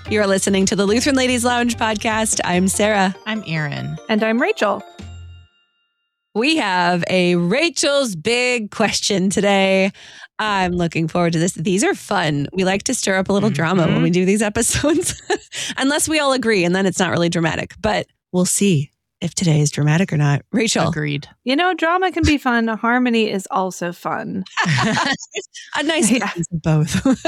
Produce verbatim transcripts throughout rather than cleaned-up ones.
You're listening to the Lutheran Ladies Lounge podcast. I'm Sarah. I'm Erin. And I'm Rachel. We have a Rachel's Big Question today. I'm looking forward to this. These are fun. We like to stir up a little mm-hmm. drama when we do these episodes, unless we all agree, and then it's not really dramatic. But we'll see if today is dramatic or not. Rachel. Agreed. You know, drama can be fun. Harmony is also fun. A nice balance of both.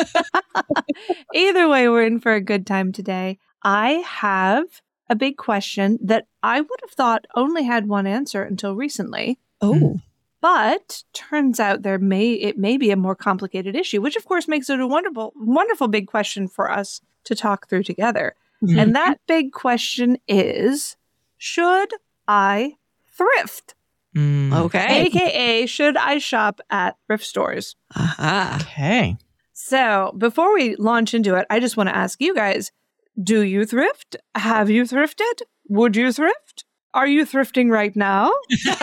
Either way, we're in for a good time today. I have a big question that I would have thought only had one answer until recently. Oh. But turns out there may it may be a more complicated issue, which of course makes it a wonderful, wonderful big question for us to talk through together. Mm-hmm. And that big question is, should I thrift? Mm. Okay. A K A, should I shop at thrift stores? Uh-huh. Okay. So before we launch into it, I just want to ask you guys, do you thrift? Have you thrifted? Would you thrift? Are you thrifting right now?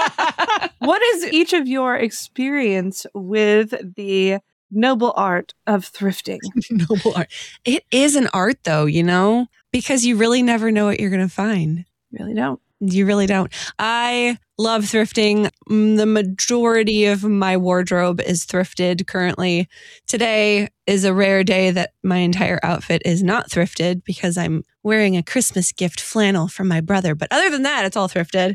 What is each of your experience with the noble art of thrifting? Noble art. It is an art though, you know, because you really never know what you're going to find. Really don't. You really don't. I love thrifting. The majority of my wardrobe is thrifted currently. Today is a rare day that my entire outfit is not thrifted because I'm wearing a Christmas gift flannel from my brother. But other than that, it's all thrifted.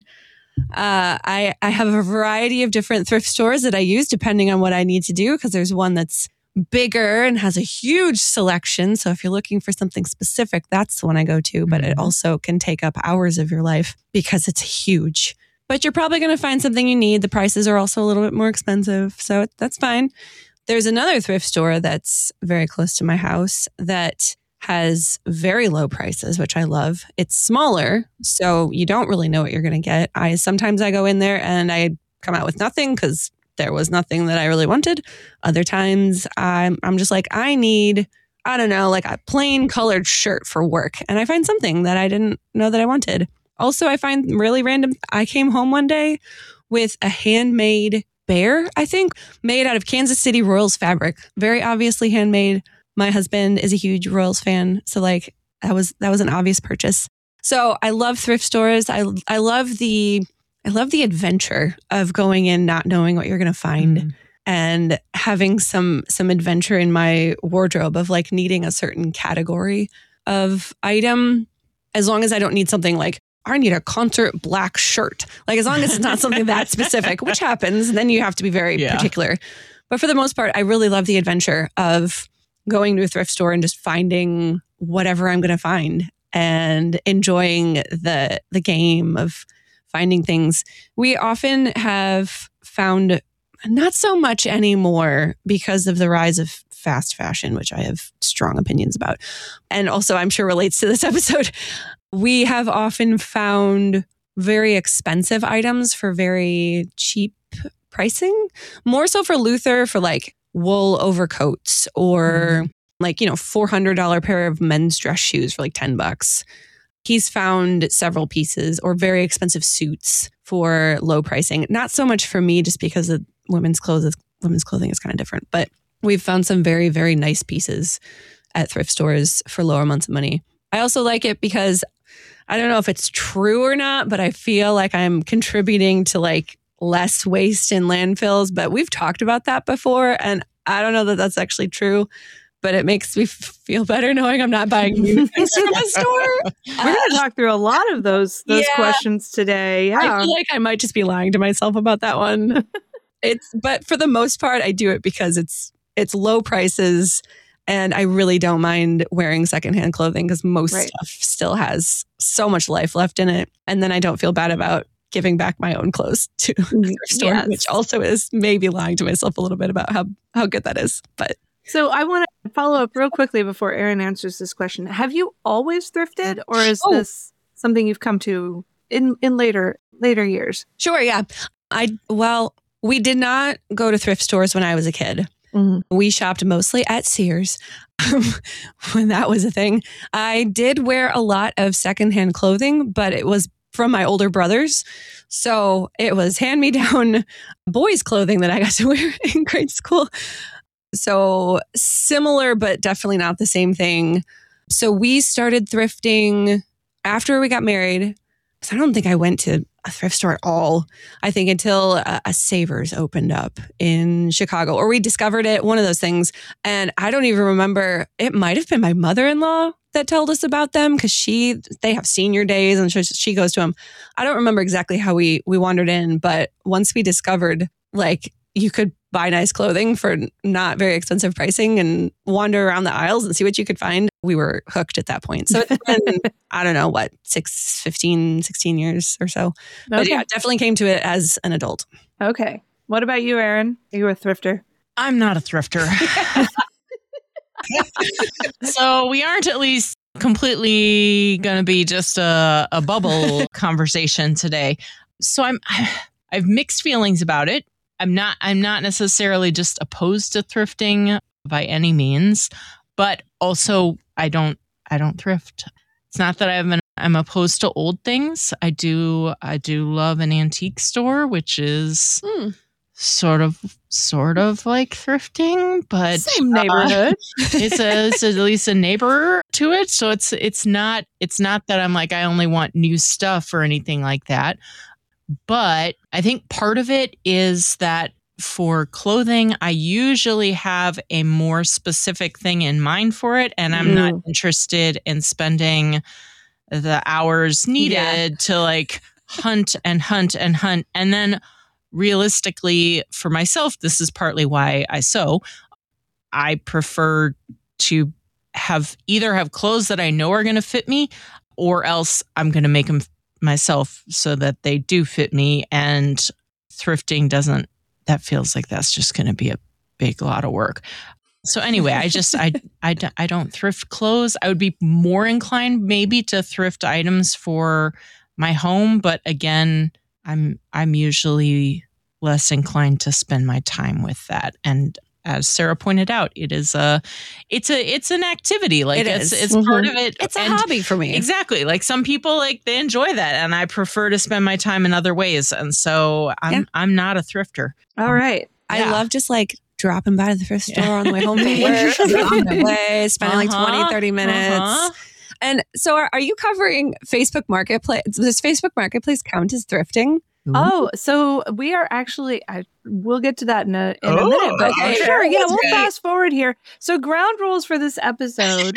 Uh, I, I have a variety of different thrift stores that I use depending on what I need to do, because there's one that's bigger and has a huge selection. So if you're looking for something specific, that's the one I go to. But mm-hmm. it also can take up hours of your life because it's huge. But you're probably going to find something you need. The prices are also a little bit more expensive. So that's fine. There's another thrift store that's very close to my house that has very low prices, which I love. It's smaller, so you don't really know what you're going to get. I sometimes I go in there and I come out with nothing because there was nothing that I really wanted. Other times I'm I'm just like, I need, I don't know, like a plain colored shirt for work. And I find something that I didn't know that I wanted. Also, I find really random. I came home one day with a handmade bear, I think, made out of Kansas City Royals fabric. Very obviously handmade. My husband is a huge Royals fan. So like that was that was an obvious purchase. So I love thrift stores. I I love the I love the adventure of going in not knowing what you're going to find mm. and having some some adventure in my wardrobe of like needing a certain category of item. As long as I don't need something like, I need a concert black shirt. Like as long as it's not something that specific, which happens, then you have to be very yeah. particular. But for the most part, I really love the adventure of going to a thrift store and just finding whatever I'm going to find and enjoying the the game of finding things. We often have found, not so much anymore because of the rise of fast fashion, which I have strong opinions about. And also I'm sure relates to this episode. We have often found very expensive items for very cheap pricing, more so for Luther, for like wool overcoats or mm. like, you know, four hundred dollars pair of men's dress shoes for like ten bucks. He's found several pieces or very expensive suits for low pricing. Not so much for me, just because of women's clothes, is, women's clothing is kind of different. But we've found some very, very nice pieces at thrift stores for lower amounts of money. I also like it because I don't know if it's true or not, but I feel like I'm contributing to like less waste in landfills. But we've talked about that before, and I don't know that that's actually true. But it makes me feel better knowing I'm not buying new things from the store. We're going to talk through a lot of those those yeah. questions today. Yeah. I feel like I might just be lying to myself about that one. It's, but for the most part, I do it because it's it's low prices, and I really don't mind wearing secondhand clothing because most right. stuff still has so much life left in it, and then I don't feel bad about giving back my own clothes to the thrift store, yes. which also is maybe lying to myself a little bit about how how good that is, but. So I want to follow up real quickly before Erin answers this question. Have you always thrifted, or is oh. this something you've come to in, in later later years? Sure, yeah. I well, we did not go to thrift stores when I was a kid. Mm-hmm. We shopped mostly at Sears when that was a thing. I did wear a lot of secondhand clothing, but it was from my older brothers. So it was hand-me-down boys' clothing that I got to wear in grade school. So similar, but definitely not the same thing. So we started thrifting after we got married. So I don't think I went to a thrift store at all. I think until a, a Savers opened up in Chicago, or we discovered it, one of those things. And I don't even remember. It might have been my mother-in-law that told us about them because she, they have senior days and she, she goes to them. I don't remember exactly how we we wandered in, but once we discovered like you could buy nice clothing for not very expensive pricing and wander around the aisles and see what you could find, we were hooked at that point. So it's been, I don't know, what, six, fifteen, sixteen years or so. But Okay. yeah, definitely came to it as an adult. Okay. What about you, Erin? Are you a thrifter? I'm not a thrifter. So we aren't at least completely going to be just a, a bubble conversation today. So I'm, I have mixed feelings about it. I'm not, I'm not necessarily just opposed to thrifting by any means, but also I don't, I don't thrift. It's not that I'm, an, I'm opposed to old things. I do, I do love an antique store, which is Hmm. sort of, sort of like thrifting, but Same neighborhood. uh, it's a, it's at least a neighbor to it. So it's, it's not, it's not that I'm like, I only want new stuff or anything like that. But I think part of it is that for clothing, I usually have a more specific thing in mind for it. And I'm not interested in spending the hours needed Yeah. to like hunt and hunt and hunt. And then realistically, for myself, this is partly why I sew. I prefer to have either have clothes that I know are going to fit me, or else I'm going to make them myself so that they do fit me. And thrifting doesn't, that feels like that's just going to be a big lot of work. So anyway, I just, I, I, I don't thrift clothes. I would be more inclined maybe to thrift items for my home. But again, I'm, I'm usually less inclined to spend my time with that. And as Sarah pointed out, it is a, it's a, it's an activity. Like It it's, is. it's part of it. It's a And hobby for me. exactly. Like some people, like they enjoy that, and I prefer to spend my time in other ways. And so I'm, Yeah. I'm not a thrifter. All right. I Yeah. love just like dropping by to the thrift store Yeah. on the way home from work, on my way, spending like Uh-huh. twenty, thirty minutes. Uh-huh. And so are, are you covering Facebook Marketplace? Does Facebook Marketplace count as thrifting? Oh, so we are actually, I we'll get to that in a, in a Oh, minute, but okay. sure. Yeah, That's we'll great. fast forward here. So ground rules for this episode.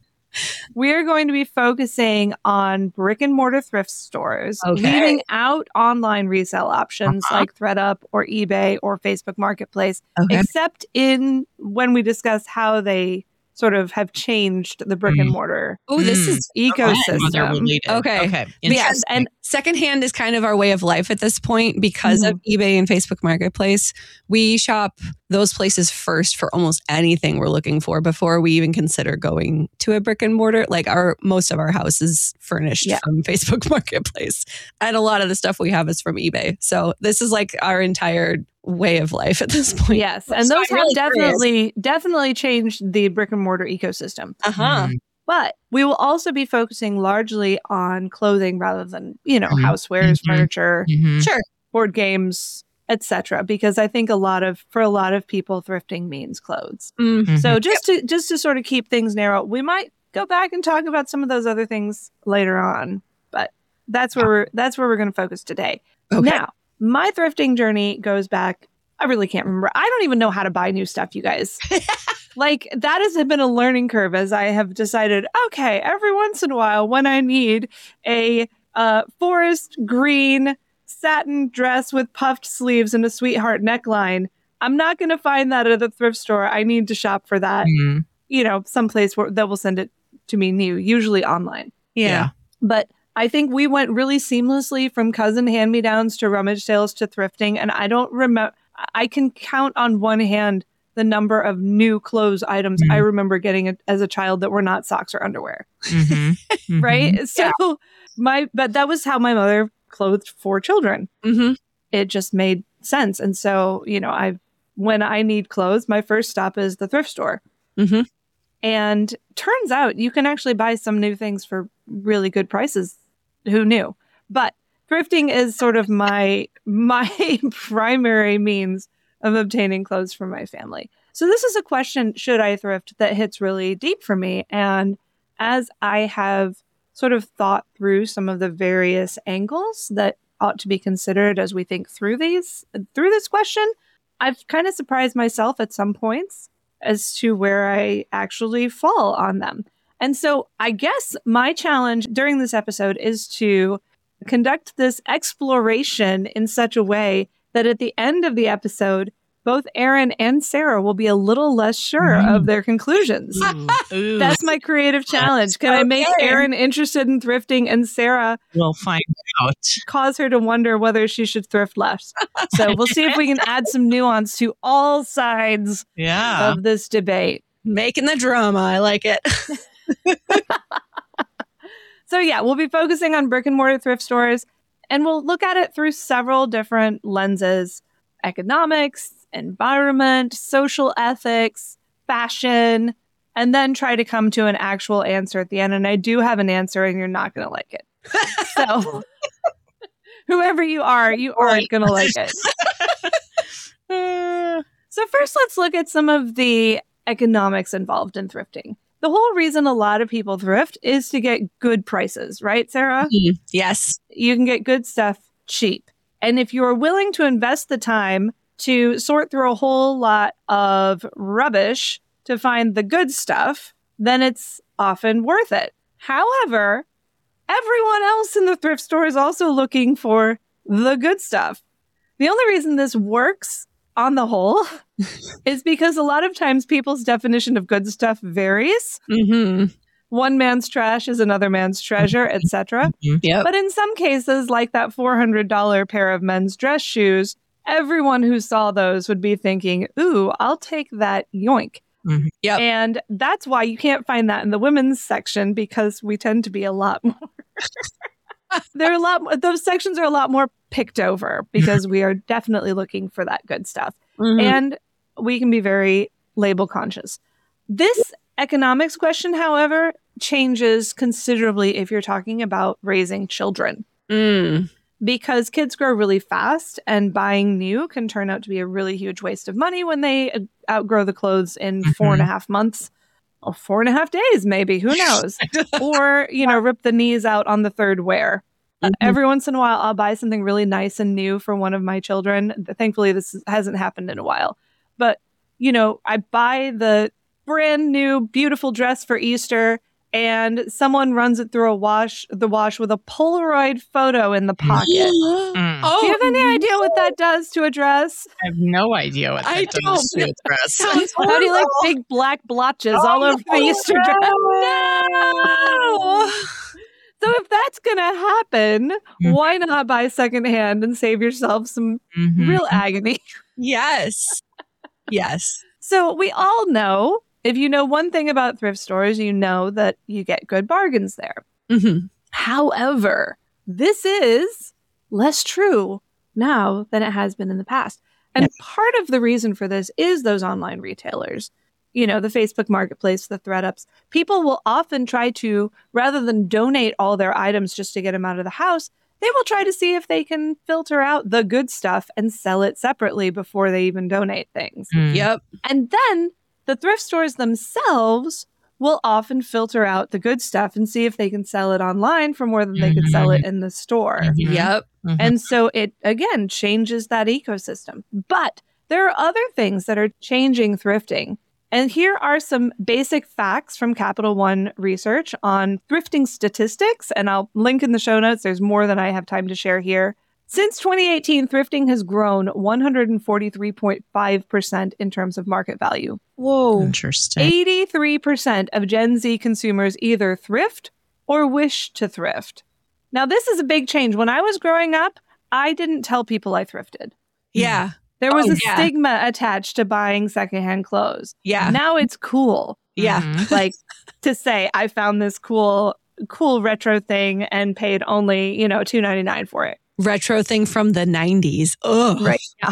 We are going to be focusing on brick and mortar thrift stores, Okay. leaving out online resale options Uh-huh. like ThredUp or eBay or Facebook Marketplace, Okay. except in when we discuss how they sort of have changed the brick and Mm. mortar Oh, this Mm. is Other ecosystem. related. Okay. Okay. yes. Interesting. And secondhand is kind of our way of life at this point because of eBay and Facebook Marketplace. We shop those places first for almost anything we're looking for before we even consider going to a brick and mortar. Like our most of our house is furnished Yeah. from Facebook Marketplace, and a lot of the stuff we have is from eBay. So this is like our entire way of life at this point. Yes, and So those I'm have really curious. definitely definitely changed the brick and mortar ecosystem. Uh huh. Mm. But we will also be focusing largely on clothing rather than, you know, Mhm. housewares, Mhm. furniture, Mhm. Sure. board games, et cetera. Because I think a lot of for a lot of people, thrifting means clothes. Mm. Mhm. So just to just to sort of keep things narrow, we might go back and talk about some of those other things later on. But that's where we're that's where we're going to focus today. Okay. Now, my thrifting journey goes back. I really can't remember. I don't even know how to buy new stuff, you guys. Like that has been a learning curve as I have decided, okay, every once in a while when I need a uh, forest green satin dress with puffed sleeves and a sweetheart neckline, I'm not going to find that at a thrift store. I need to shop for that, Mhm. you know, someplace where that will send it to me new, usually online. Yeah. But I think we went really seamlessly from cousin hand-me-downs to rummage sales to thrifting. And I don't remember, I can count on one hand the number of new clothes items Mm. I remember getting as a child that were not socks or underwear. Mhm. Mhm. Right. So my, but that was how my mother clothed four children. Mm-hmm. It just made sense. And so, you know, I, when I need clothes, my first stop is the thrift store. Mm-hmm. And turns out you can actually buy some new things for really good prices. Who knew? But thrifting is sort of my my primary means of obtaining clothes for my family. So this is a question, should I thrift, that hits really deep for me. And as I have sort of thought through some of the various angles that ought to be considered as we think through these, through this question, I've kind of surprised myself at some points as to where I actually fall on them. And so I guess my challenge during this episode is to conduct this exploration in such a way that at the end of the episode, both Aaron and Sarah will be a little less sure Mm. of their conclusions. Ooh, ooh. That's my creative challenge. Can I make Okay. Aaron interested in thrifting and Sarah We'll find out. cause her to wonder whether she should thrift less? So we'll see if we can add some nuance to all sides Yeah. of this debate. Making the drama. I like it. So yeah, we'll be focusing on brick and mortar thrift stores, and we'll look at it through several different lenses: economics, environment, social ethics, fashion, and then try to come to an actual answer at the end. And I do have an answer, and you're not going to like it. So whoever you are, you aren't going to like it. Uh, So first, let's look at some of the economics involved in thrifting. The whole reason a lot of people thrift is to get good prices, right, Sarah? Yes. You can get good stuff cheap. And if you're willing to invest the time to sort through a whole lot of rubbish to find the good stuff, then it's often worth it. However, everyone else in the thrift store is also looking for the good stuff. The only reason this works on the whole is because a lot of times people's definition of good stuff varies. Mm-hmm. One man's trash is another man's treasure, et cetera. Yep. But in some cases, like that four hundred dollars pair of men's dress shoes, everyone who saw those would be thinking, ooh, I'll take that, yoink. Mhm. Yep. And that's why you can't find that in the women's section, because we tend to be a lot more. They're a lot. Those sections are a lot more picked over because we are definitely looking for that good stuff. Mhm. And we can be very label conscious. This economics question, however, changes considerably if you're talking about raising children, Mm. because kids grow really fast and buying new can turn out to be a really huge waste of money when they uh, outgrow the clothes in four and a half months or four and a half days, maybe, who knows? Or, you know, rip the knees out on the third wear. Uh, Mhm. every once in a while, I'll buy something really nice and new for one of my children. Thankfully, this hasn't happened in a while. But, you know, I buy the brand new, beautiful dress for Easter, and someone runs it through a wash, the wash with a Polaroid photo in the pocket. Mm. Oh, Do you have any idea what that does to a dress? I have no idea what that I does don't. to a dress. Sounds How do you like horrible. big black blotches Oh, all over the Easter dress? No. So if that's going to happen, Mm. why not buy secondhand and save yourself some Mhm. real agony? Yes. Yes. So we all know, if you know one thing about thrift stores, you know that you get good bargains there. Mm-hmm. However, this is less true now than it has been in the past. And Yes. part of the reason for this is those online retailers. You know, the Facebook Marketplace, the ThredUps. People will often try to, rather than donate all their items just to get them out of the house, they will try to see if they can filter out the good stuff and sell it separately before they even donate things. Mm. Yep. And then the thrift stores themselves will often filter out the good stuff and see if they can sell it online for more than they could sell it in the store. Mhm. Yep. Mhm. And so it, again, changes that ecosystem. But there are other things that are changing thrifting. And here are some basic facts from Capital One research on thrifting statistics. And I'll link in the show notes. There's more than I have time to share here. Since twenty eighteen, thrifting has grown one hundred forty-three point five percent in terms of market value. Whoa. Interesting. eighty-three percent of Gen Z consumers either thrift or wish to thrift. Now, this is a big change. When I was growing up, I didn't tell people I thrifted. Yeah. There was Oh, a yeah. stigma attached to buying secondhand clothes. Yeah. Now it's cool. Yeah. Mhm. Like to say I found this cool, cool retro thing and paid only, you know, two ninety-nine for it. Retro thing from the nineties. Ugh. Right. Yeah.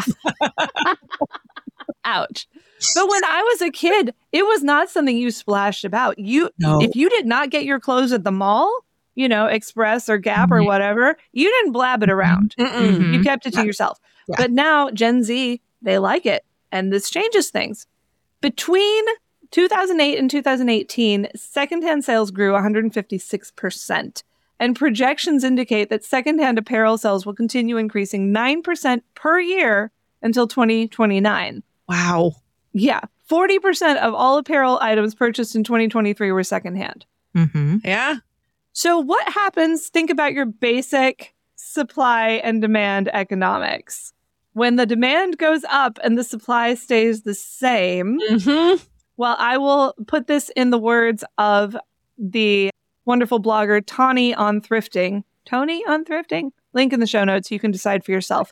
Ouch. But when I was a kid, it was not something you splashed about. You, No. if you did not get your clothes at the mall, you know, Express or Gap or Mhm. whatever, you didn't blab it around. Mm-mm. Mhm. You kept it to Yeah. yourself. Yeah. But now Gen Z, they like it. And this changes things. Between two thousand eight and two thousand eighteen, secondhand sales grew one hundred fifty-six percent. And projections indicate that secondhand apparel sales will continue increasing nine percent per year until twenty twenty-nine. Wow. Yeah. forty percent of all apparel items purchased in twenty twenty-three were secondhand. Mm-hmm. Yeah. So what happens? Think about your basic supply and demand economics. When the demand goes up and the supply stays the same, Mm-hmm. well, I will put this in the words of the wonderful blogger Tawny on Thrifting. Tony on Thrifting? Link in the show notes. You can decide for yourself.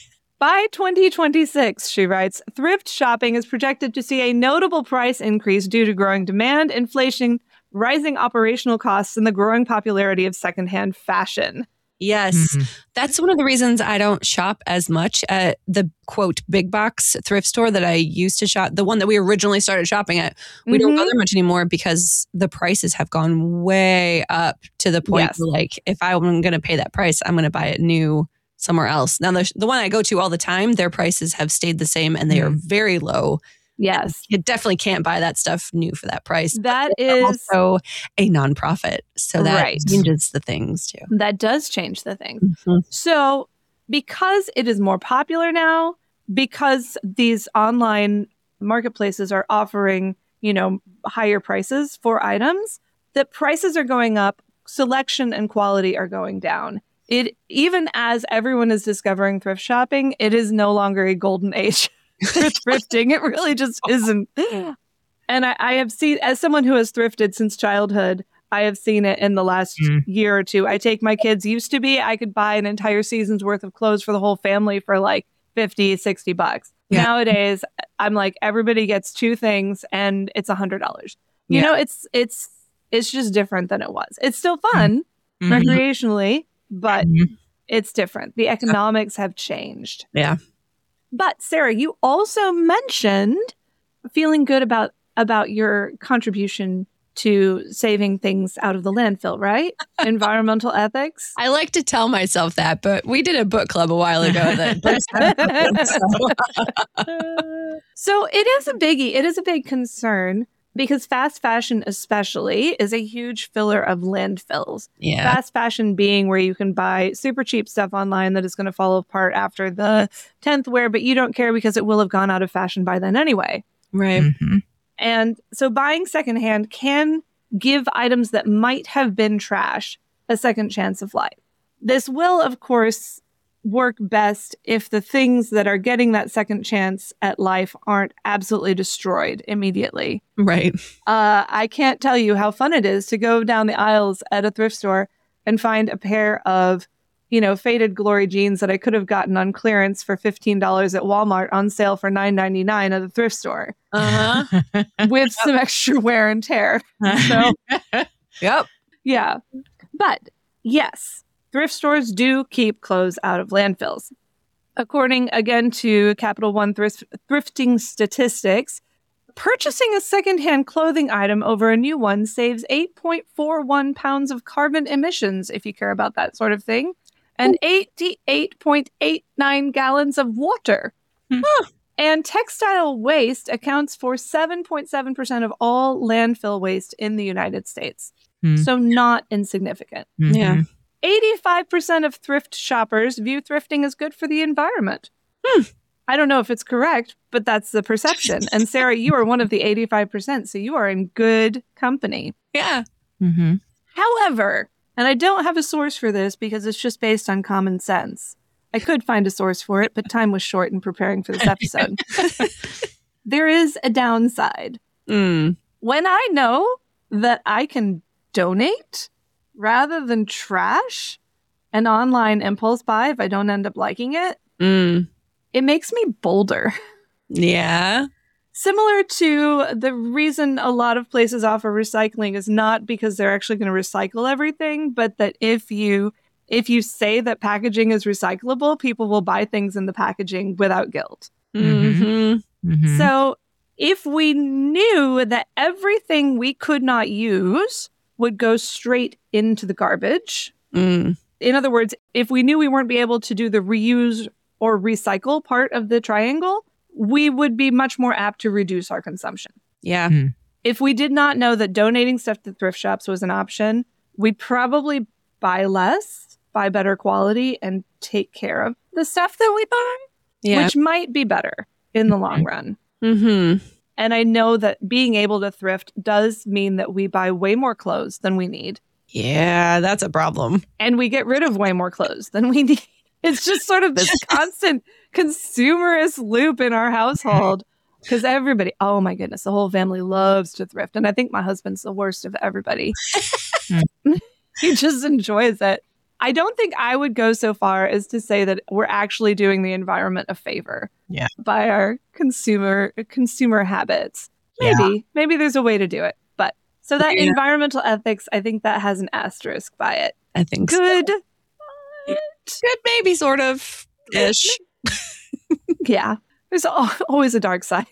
By twenty twenty-six, she writes, thrift shopping is projected to see a notable price increase due to growing demand, inflation, rising operational costs, and the growing popularity of secondhand fashion. Yes. Mm-hmm. That's one of the reasons I don't shop as much at the quote big box thrift store that I used to shop, the one that we originally started shopping at. We Mhm. don't go there much anymore because the prices have gone way up to the point Yes. where, like, if I'm going to pay that price, I'm going to buy it new somewhere else. Now, the, the one I go to all the time, their prices have stayed the same and they are very low. Yes. You definitely can't buy that stuff new for that price. But That they're is, also a nonprofit. So that Right. changes the things too. that does change the thing. Mhm. So, because it is more popular now, because these online marketplaces are offering, you know, higher prices for items, the prices are going up, selection and quality are going down. It even as everyone is discovering thrift shopping, it is no longer a golden age for thrifting. It really just isn't. And I, I have seen, as someone who has thrifted since childhood, I have seen it in the last Mm. year or two. I take my kids, used to be, I could buy an entire season's worth of clothes for the whole family for like fifty, sixty bucks. Yeah. Nowadays, I'm like, everybody gets two things and it's a hundred dollars. You Yeah. know, it's, it's, it's just different than it was. It's still fun Mhm. recreationally, but Mhm. it's different. The economics have changed. Yeah. But Sarah, you also mentioned feeling good about about your contribution to saving things out of the landfill, right? Environmental ethics. I like to tell myself that, but we did a book club a while ago that So it is a biggie. It is a big concern because fast fashion especially is a huge filler of landfills. yeah. Fast fashion being where you can buy super cheap stuff online that is going to fall apart after the tenth wear, but you don't care because it will have gone out of fashion by then anyway. Right. Mhm. And so buying secondhand can give items that might have been trash a second chance of life. This will, of course, work best if the things that are getting that second chance at life aren't absolutely destroyed immediately. Right. Uh, I can't tell you how fun it is to go down the aisles at a thrift store and find a pair of, you know, faded glory jeans that I could have gotten on clearance for fifteen dollars at Walmart on sale for nine ninety-nine at the thrift store Uh-huh. with some extra wear and tear. So, Yep. yeah. But yes, thrift stores do keep clothes out of landfills. According again to Capital One thrift, thrifting statistics, purchasing a secondhand clothing item over a new one saves eight point four one pounds of carbon emissions, if you care about that sort of thing, and eighty-eight point eight nine gallons of water. Hmm. And textile waste accounts for seven point seven percent of all landfill waste in the United States. Hmm. So not insignificant. Mhm. Yeah. eighty-five percent of thrift shoppers view thrifting as good for the environment. Hmm. I don't know if it's correct, but that's the perception. And Sarah, you are one of the eighty-five percent, so you are in good company. Yeah. Mhm. However, and I don't have a source for this because it's just based on common sense. I could find a source for it, but time was short in preparing for this episode. There is a downside. Mm. When I know that I can donate rather than trash an online impulse buy if I don't end up liking it, Mm. it makes me bolder. Yeah. Similar to the reason a lot of places offer recycling is not because they're actually going to recycle everything, but that if you if you say that packaging is recyclable, people will buy things in the packaging without guilt. Mm-hmm. Mhm. So if we knew that everything we could not use would go straight into the garbage, Mm. in other words, if we knew we weren't be able to do the reuse or recycle part of the triangle, we would be much more apt to reduce our consumption. Yeah. Mm. if we did not know that donating stuff to thrift shops was an option, we'd probably buy less, buy better quality, and take care of the stuff that we buy, Yeah. which might be better in the long run. Mm-hmm. And I know that being able to thrift does mean that we buy way more clothes than we need. Yeah, that's a problem. And we get rid of way more clothes than we need. It's just sort of this constant consumerist loop in our household. Because everybody, oh my goodness, the whole family loves to thrift. And I think my husband's the worst of everybody. He just enjoys it. I don't think I would go so far as to say that we're actually doing the environment a favor Yeah. by our consumer consumer habits. Maybe, Yeah. maybe there's a way to do it. But so that Yeah. environmental ethics, I think that has an asterisk by it. I think Good. so. Good, maybe, sort of ish. Yeah. There's al- always a dark side.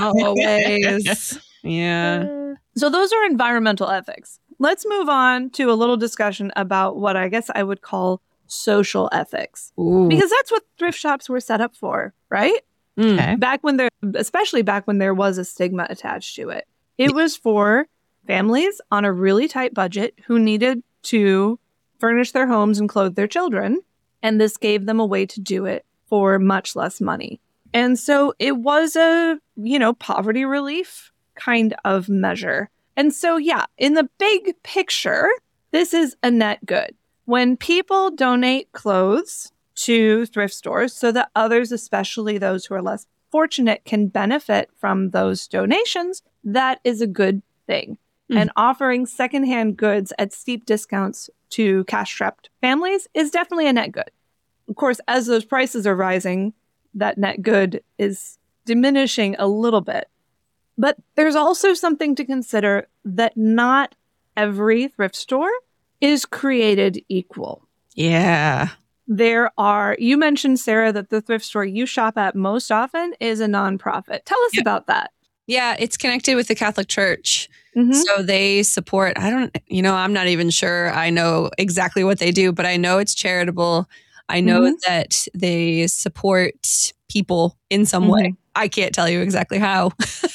Always. Yeah. So those are environmental ethics. Let's move on to a little discussion about what I guess I would call social ethics. Ooh. Because that's what thrift shops were set up for, right? Mm. Okay. Back when there, especially back when there was a stigma attached to it. It was for families on a really tight budget who needed to furnish their homes and clothe their children. And this gave them a way to do it for much less money. And so it was a, you know, poverty relief kind of measure. And so, yeah, in the big picture, this is a net good. When people donate clothes to thrift stores so that others, especially those who are less fortunate, can benefit from those donations, that is a good thing. Mm. And offering secondhand goods at steep discounts to cash-strapped families is definitely a net good. Of course, as those prices are rising, that net good is diminishing a little bit. But there's also something to consider that not every thrift store is created equal. Yeah. There are, you mentioned, Sarah, that the thrift store you shop at most often is a nonprofit. Tell us Yeah. about that. Yeah, it's connected with the Catholic Church. Mhm. So they support, I don't, you know, I'm not even sure I know exactly what they do, but I know it's charitable. I know Mhm. that they support people in some way. I can't tell you exactly how,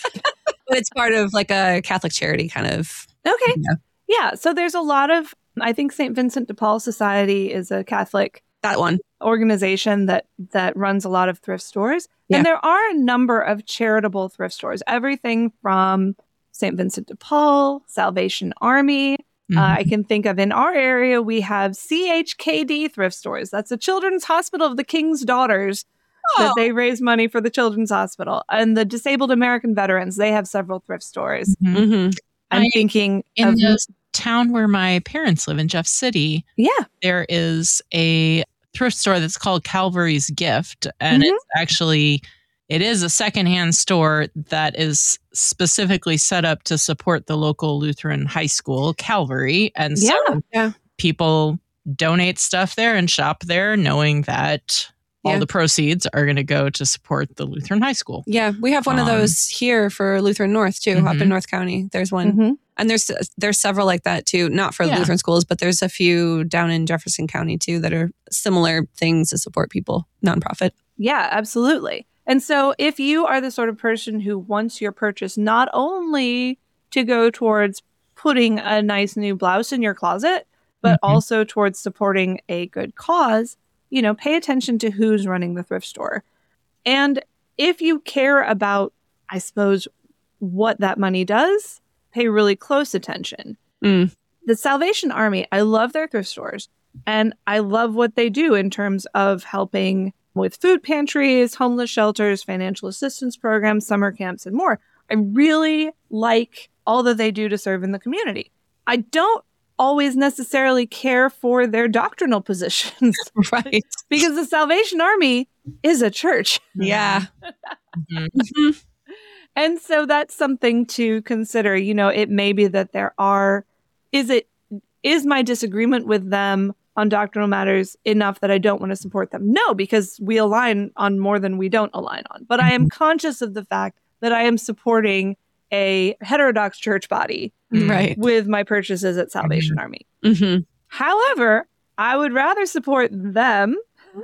but it's part of like a Catholic charity kind of. Okay. Yeah. Yeah. So there's a lot of, I think Saint Vincent de Paul Society is a Catholic That one. organization that that runs a lot of thrift stores. Yeah. And there are a number of charitable thrift stores, everything from Saint Vincent de Paul, Salvation Army. Mhm. Uh, I can think of in our area, we have C H K D thrift stores. That's the Children's Hospital of the King's Daughters. That Oh, they raise money for the Children's Hospital. And the Disabled American Veterans, they have several thrift stores. Mhm. mhm. I'm I- thinking In of, the town where my parents live in Jeff City, yeah. there is a thrift store that's called Calvary's Gift, and Mhm. it's actually it is a secondhand store that is specifically set up to support the local Lutheran high school, Calvary, and so Yeah. Yeah. people donate stuff there and shop there, knowing that all Yeah. the proceeds are going to go to support the Lutheran high school. Yeah, we have one of Um, those here for Lutheran North too, up Mhm. in North County. There's one. Mhm. And there's there's several like that too, not for Yeah. Lutheran schools, but there's a few down in Jefferson County too that are similar things to support people, nonprofit. Yeah, absolutely. And so if you are the sort of person who wants your purchase not only to go towards putting a nice new blouse in your closet, but Mhm. also towards supporting a good cause, you know, pay attention to who's running the thrift store. And if you care about, I suppose, what that money does, pay really close attention. Mm. The Salvation Army, I love their thrift stores. And I love what they do in terms of helping with food pantries, homeless shelters, financial assistance programs, summer camps, and more. I really like all that they do to serve in the community. I don't always necessarily care for their doctrinal positions Right. because the Salvation Army is a church. Yeah. Mhm. Mhm. And so that's something to consider. You know, it may be that there are, is it, is my disagreement with them on doctrinal matters enough that I don't want to support them? No, because we align on more than we don't align on. But I am conscious of the fact that I am supporting a heterodox church body Mm. Right. with my purchases at Salvation Army. hmm However, I would rather support them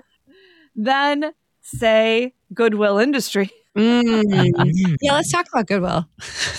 than, say, Goodwill Industry. Mm. Mhm. Yeah, let's talk about Goodwill. Let's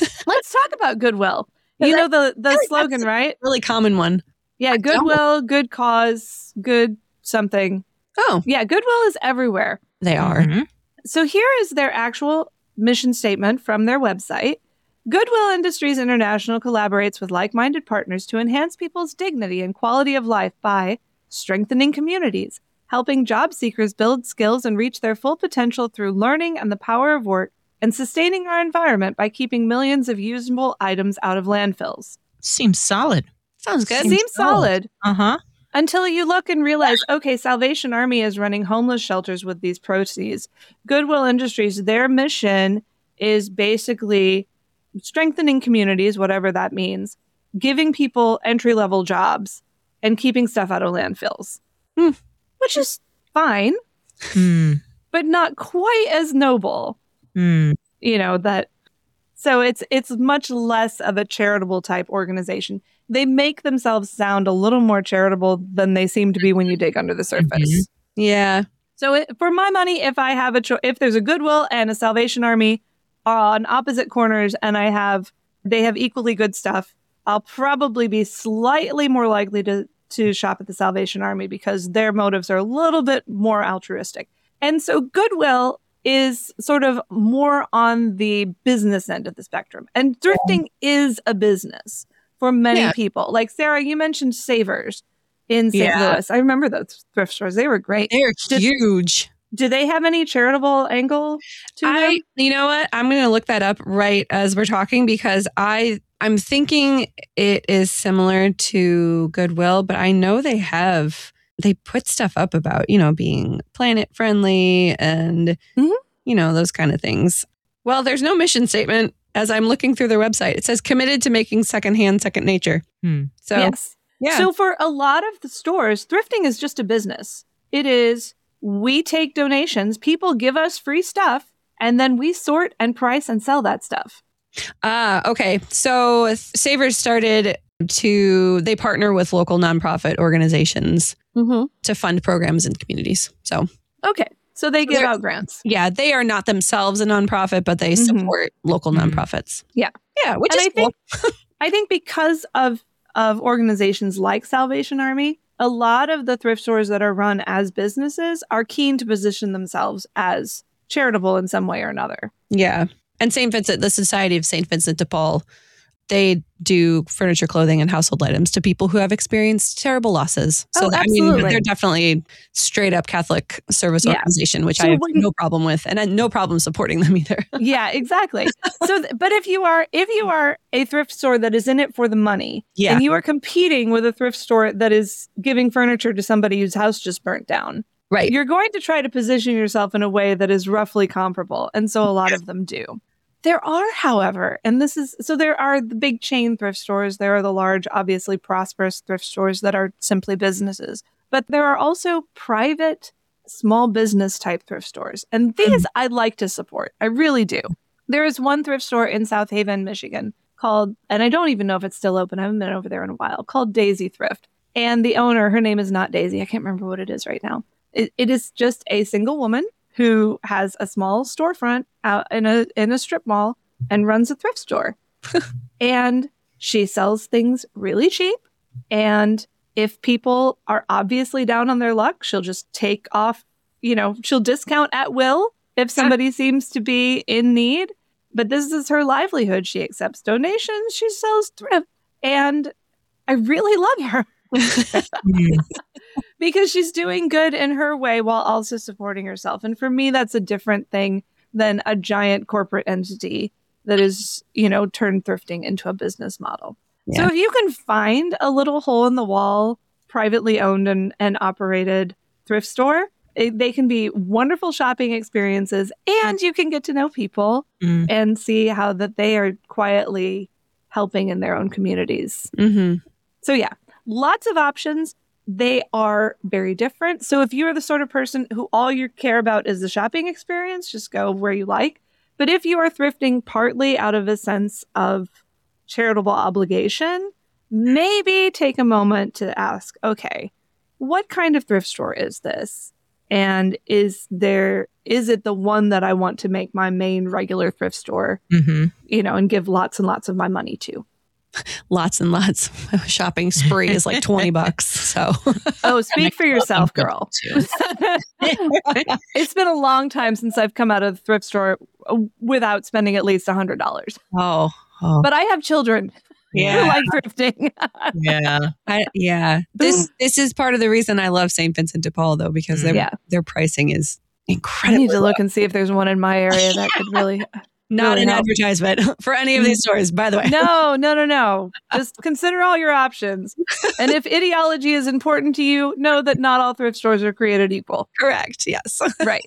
let's talk about Goodwill. You know the, the like slogan, that's a right? really common one. Yeah, Goodwill, good cause, good something. Oh, Yeah, Goodwill is everywhere. they are. Mhm. So here is their actual mission statement from their website. Goodwill Industries International collaborates with like-minded partners to enhance people's dignity and quality of life by strengthening communities, helping job seekers build skills and reach their full potential through learning and the power of work, and sustaining our environment by keeping millions of usable items out of landfills. Seems solid. Sounds good. Seems, Seems solid. Uh huh. Until you look and realize, okay, Salvation Army is running homeless shelters with these proceeds. Goodwill Industries, their mission is basically strengthening communities, whatever that means, giving people entry-level jobs, and keeping stuff out of landfills, Hmm. which is fine, Hmm. but not quite as noble. Hmm. You know, that so it's it's much less of a charitable type organization. They make themselves sound a little more charitable than they seem to be when you dig under the surface. Mhm. Yeah. So it, for my money, if I have a cho- if there's a Goodwill and a Salvation Army on opposite corners and I have they have equally good stuff, I'll probably be slightly more likely to to shop at the Salvation Army because their motives are a little bit more altruistic. And so Goodwill is sort of more on the business end of the spectrum. And thrifting is a business for many Yeah. people. Like Sarah, you mentioned Savers in Saint Yeah. Louis. I remember those thrift stores. They were great. They're Did- huge. Do they have any charitable angle to I, them? you know what? I'm going to look that up right as we're talking because I, I'm thinking it is similar to Goodwill, but I know they have, they put stuff up about, you know, being planet friendly and, Mhm. you know, those kind of things. Well, there's no mission statement as I'm looking through their website. It says committed to making secondhand second nature. Hmm. So, Yes. yeah. So for a lot of the stores, thrifting is just a business. It is, we take donations, people give us free stuff, and then we sort and price and sell that stuff. Ah, okay. So Savers started to, they partner with local nonprofit organizations Mm-hmm. to fund programs in communities. So, Okay. So they give They're- out grants. yeah, they are not themselves a nonprofit, but they Mhm. support local Mhm. nonprofits. Yeah. Yeah, which And is I cool. think I think because of of organizations like Salvation Army, a lot of the thrift stores that are run as businesses are keen to position themselves as charitable in some way or another. Yeah. And Saint Vincent, the Society of Saint Vincent de Paul, they do furniture, clothing, and household items to people who have experienced terrible losses. So Oh, that- I mean, absolutely. they're definitely straight up Catholic service Yeah. organization, which So I have when- no problem with, and I no problem supporting them either. Yeah, exactly. So, th- but if you are if you are a thrift store that is in it for the money, Yeah. and you are competing with a thrift store that is giving furniture to somebody whose house just burnt down, Right. you're going to try to position yourself in a way that is roughly comparable, and so a lot of them do. There are, however, and this is so there are the big chain thrift stores, there are the large, obviously prosperous thrift stores that are simply businesses, but there are also private small business type thrift stores. And these I'd like to support. I really do. There is one thrift store in South Haven, Michigan called, and I don't even know if it's still open, I haven't been over there in a while, called Daisy Thrift. And the owner, her name is not Daisy, I can't remember what it is right now. It, it is just a single woman who has a small storefront out in a in a strip mall and runs a thrift store. And she sells things really cheap. And if people are obviously down on their luck, she'll just take off, you know, she'll discount at will if somebody seems to be in need. But this is her livelihood. She accepts donations, she sells thrift. And I really love her Hmm. because she's doing good in her way while also supporting herself. And for me, that's a different thing than a giant corporate entity that is, you know, turned thrifting into a business model. So Yeah. if you can find a little hole in the wall, privately owned and, and operated thrift store, it, they can be wonderful shopping experiences, and you can get to know people Mm. and see how that they are quietly helping in their own communities. Mm-hmm. So yeah, lots of options. They are very different. So if you're the sort of person who all you care about is the shopping experience, just go where you like. But if you are thrifting partly out of a sense of charitable obligation, maybe take a moment to ask, okay, what kind of thrift store is this? And is there, is it the one that I want to make my main regular thrift store, Mm-hmm. you know, and give lots and lots of my money to? Lots and lots. Shopping spree is like twenty bucks. So, Oh, speak for yourself, I'm girl. too. It's been a long time since I've come out of the thrift store without spending at least one hundred dollars. oh, oh. But I have children who Yeah. like thrifting. Yeah. I, yeah. This this is part of the reason I love Saint Vincent de Paul, though, because their Yeah. their pricing is I incredible. need to look and see if there's one in my area that could really... Not really an help. advertisement for any of these stores, by the way. No, no, no, no. Just consider all your options. And if ideology is important to you, know that not all thrift stores are created equal. Correct. Yes. Right.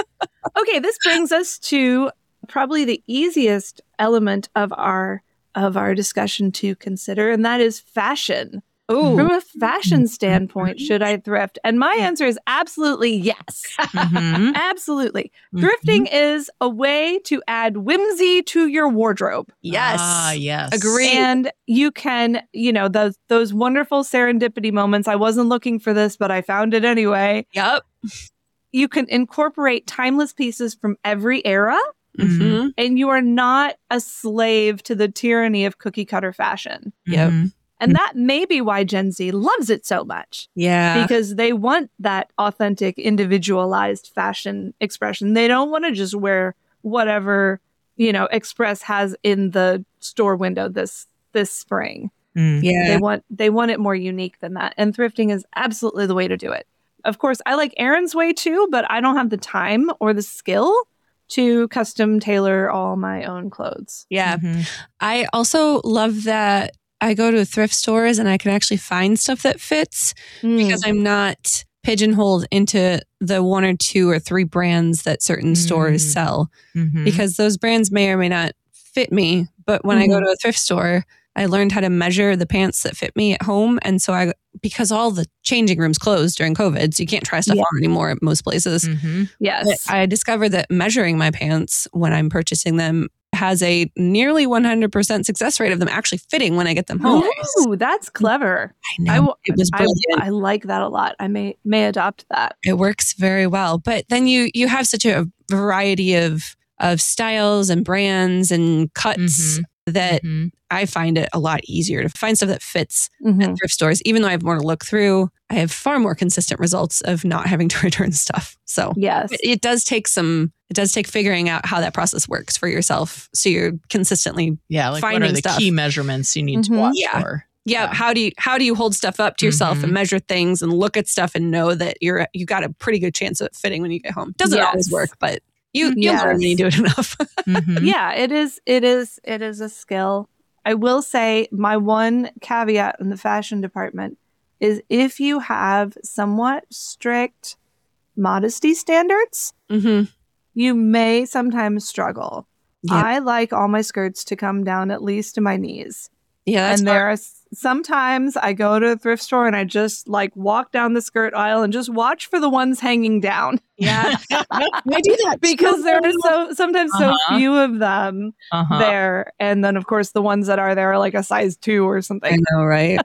Okay, this brings us to probably the easiest element of our of our discussion to consider, and that is fashion. Ooh. From a fashion standpoint, should I thrift? And my answer is absolutely yes. Mm-hmm. Absolutely. Thrifting is a way to add whimsy to your wardrobe. Yes. Ah, yes. Agree. And you can, you know, those those wonderful serendipity moments. I wasn't looking for this, but I found it anyway. Yep. You can incorporate timeless pieces from every era, Mm-hmm. and you are not a slave to the tyranny of cookie cutter fashion. Yep. Mhm. And that may be why Gen Z loves it so much, Yeah. because they want that authentic, individualized fashion expression. They don't want to just wear whatever, you know, Express has in the store window this this spring. Mm. yeah. They want they want it more unique than that. And thrifting is absolutely the way to do it. Of course, I like Erin's way too, but I don't have the time or the skill to custom tailor all my own clothes. yeah. Mhm. I also love that I go to thrift stores and I can actually find stuff that fits because I'm not pigeonholed into the one or two or three brands that certain stores Mm. sell, Mhm. because those brands may or may not fit me. But when I go Mhm. to a thrift store, I learned how to measure the pants that fit me at home. And so I, because all the changing rooms closed during COVID, so you can't try stuff Yeah. on anymore at most places. Mhm. Yes. But I discovered that measuring my pants when I'm purchasing them has a nearly one hundred percent success rate of them actually fitting when I get them home. Ooh, that's clever. I know. I w- it was I, brilliant. I like that a lot. I may may adopt that. It works very well. But then you you have such a variety of of styles and brands and cuts Mhm. that Mhm. I find it a lot easier to find stuff that fits Mhm. at thrift stores. Even though I have more to look through, I have far more consistent results of not having to return stuff. So Yes. it, it does take some, it does take figuring out how that process works for yourself. So you're consistently, Yeah, like what finding are the stuff. key measurements you need Mhm. to watch Yeah. for? yeah, Yeah. how do you, how do you hold stuff up to yourself Mhm. and measure things and look at stuff and know that you're, you got a pretty good chance of it fitting when you get home. Doesn't Yes. always work, but you, you Yes. learn when you do it enough. Mhm. Yeah, it is it is it is a skill. I will say my one caveat in the fashion department is if you have somewhat strict modesty standards, mm-hmm. you may sometimes struggle. Yeah. I like all my skirts to come down at least to my knees. Yeah. That's and hard. there are s- sometimes I go to a thrift store and I just like walk down the skirt aisle and just watch for the ones hanging down Yeah. I do that because there are so sometimes so Uh-huh. few of them Uh-huh. there. And then of course the ones that are there are like a size two or I something. know, right?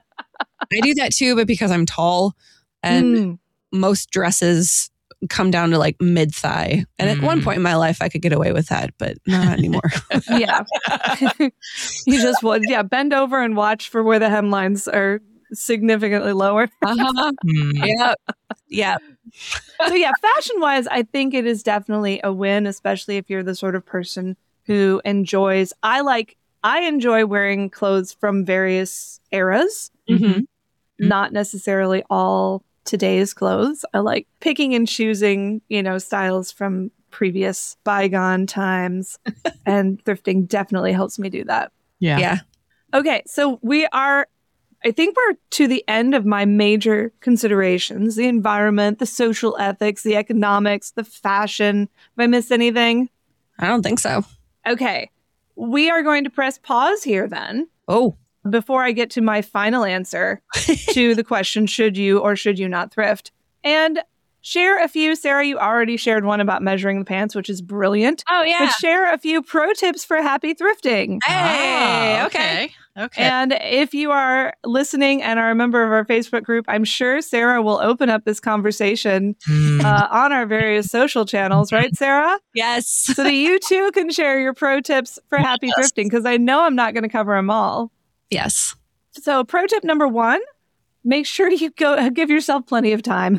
I do that too, but because I'm tall and Mm. most dresses come down to like mid thigh. And at one Mm. point in my life, I could get away with that, but not anymore. Yeah. You just would, yeah, bend over and watch for where the hemlines are significantly lower. uh-huh. Mm. Yeah. Yeah. So yeah, fashion wise, I think it is definitely a win, especially if you're the sort of person who enjoys, I like, I enjoy wearing clothes from various eras, Mhm. not necessarily all today's clothes. I like picking and choosing, you know, styles from previous bygone times, and thrifting definitely helps me do that. Yeah. Yeah. Okay, so we are, I think we're to the end of my major considerations: the environment, the social ethics, the economics, the fashion. Have I missed anything? I don't think so. Okay, we are going to press pause here then Oh, before I get to my final answer to the question, should you or should you not thrift? And share a few. Sarah, you already shared one about measuring the pants, which is brilliant. Oh, yeah. But share a few pro tips for happy thrifting. Hey, Ah, okay. okay. Okay. And if you are listening and are a member of our Facebook group, I'm sure Sarah will open up this conversation Mm. uh, on our various social channels, right, Sarah? Yes. So that you too can share your pro tips for happy Yes. thrifting, because I know I'm not going to cover them all. Yes. So pro tip number one, make sure you go give yourself plenty of time.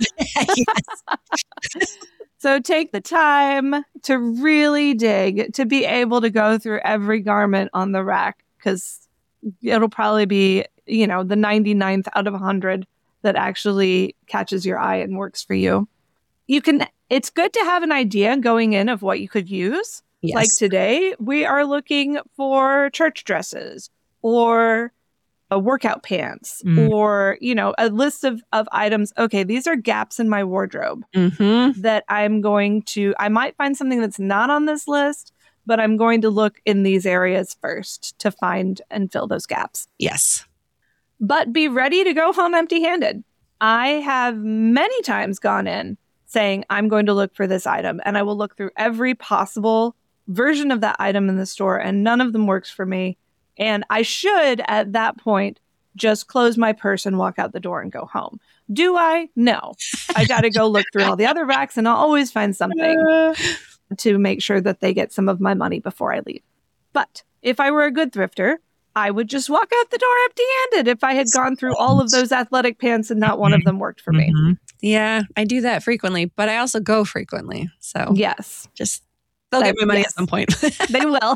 So take the time to really dig, to be able to go through every garment on the rack, because it'll probably be, you know, the ninety-ninth out of one hundred that actually catches your eye and works for you. You can, it's good to have an idea going in of what you could use. Yes. Like today, we are looking for church dresses or a workout pants Mm. or, you know, a list of, of items. Okay, these are gaps in my wardrobe Mm-hmm. that I'm going to, I might find something that's not on this list, but I'm going to look in these areas first to find and fill those gaps. Yes. But be ready to go home empty handed. I have many times gone in saying, I'm going to look for this item, and I will look through every possible version of that item in the store, and none of them works for me. And I should, at that point, just close my purse and walk out the door and go home. Do I? No. I got to go look through all the other racks, and I'll always find something to make sure that they get some of my money before I leave. But if I were a good thrifter, I would just walk out the door empty-handed if I had gone through all of those athletic pants and not one of them worked for me. Mhm. Yeah, I do that frequently, but I also go frequently. So Yes, just they'll That- get my money yes. at some point. they will.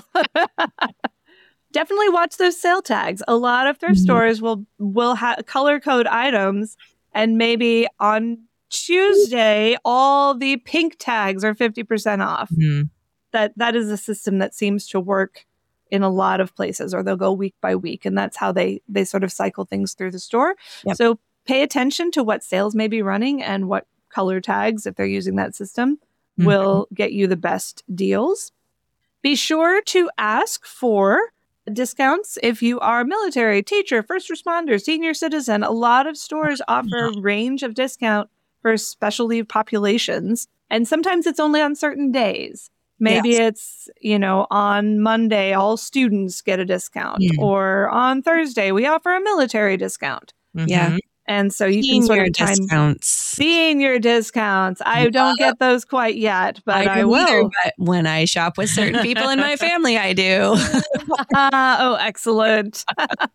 Definitely watch those sale tags. A lot of thrift Mhm. stores will will have color code items, and maybe on Tuesday all the pink tags are fifty percent off. Mhm. That that is a system that seems to work in a lot of places, or they'll go week by week, and that's how they they sort of cycle things through the store. Yep. So pay attention to what sales may be running and what color tags, if they're using that system, Mhm. will get you the best deals. Be sure to ask for discounts if you are military, teacher, first responder, senior citizen. A lot of stores offer a range of discount for special leave populations, and sometimes it's only on certain days. Maybe Yes. it's, you know, on Monday, all students get a discount, Mm. or on Thursday, we offer a military discount. Yeah. Mhm. And so you can sort Senior of time discounts. senior discounts. I don't get those quite yet, but I, don't either, will. but when I shop with certain people in my family, I do. Ah, oh, excellent.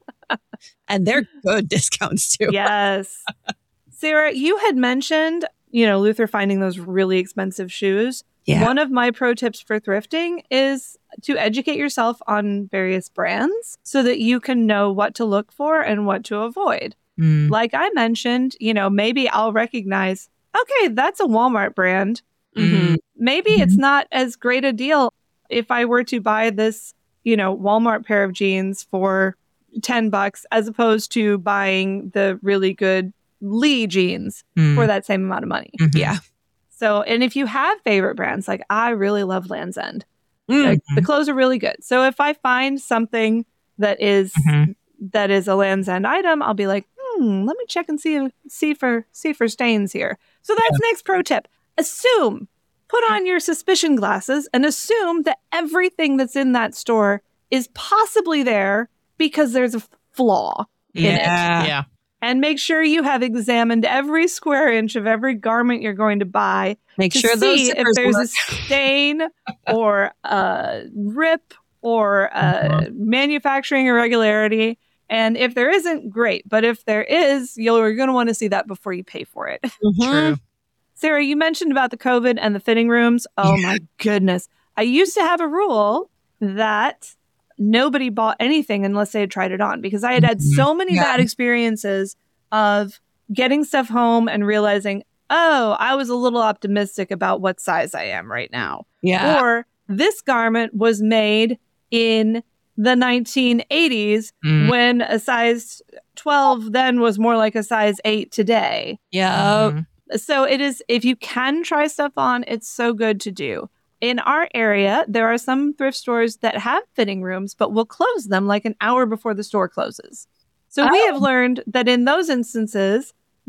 And they're good discounts too. Yes. Sarah, you had mentioned, you know, Luther finding those really expensive shoes. Yeah. One of my pro tips for thrifting is to educate yourself on various brands so that you can know what to look for and what to avoid. Mm. Like I mentioned, you know, maybe I'll recognize, okay, that's a Walmart brand. Mhm. Maybe it's not as great a deal if I were to buy this, you know, Walmart pair of jeans for ten bucks as opposed to buying the really good Lee jeans Mm. for that same amount of money. Mhm. Yeah. So, and if you have favorite brands, like I really love Land's End, Mm. like, the clothes are really good. So if I find something that is Mhm. that is a Land's End item, I'll be like, hmm, let me check and see see for see for stains here. So that's next pro tip. Assume, put on your suspicion glasses and assume that everything that's in that store is possibly there because there's a flaw in it. Yeah. Yeah. And make sure you have examined every square inch of every garment you're going to buy Make to sure those see if zippers there's work. a stain or a rip or a manufacturing irregularity. And if there isn't, great. But if there is, you're going to want to see that before you pay for it. Mhm. True. Sarah, you mentioned about the COVID and the fitting rooms. Oh my goodness. I used to have a rule that nobody bought anything unless they had tried it on, because I had had so many Yeah. bad experiences of getting stuff home and realizing, oh, I was a little optimistic about what size I am right now. Yeah. Or this garment was made in the nineteen eighties Mm. when a size twelve then was more like a size eight today. Yeah. Mhm. So it is, if you can try stuff on, it's so good to do. In our area, there are some thrift stores that have fitting rooms, but will close them like an hour before the store closes. So we Oh. have learned that in those instances,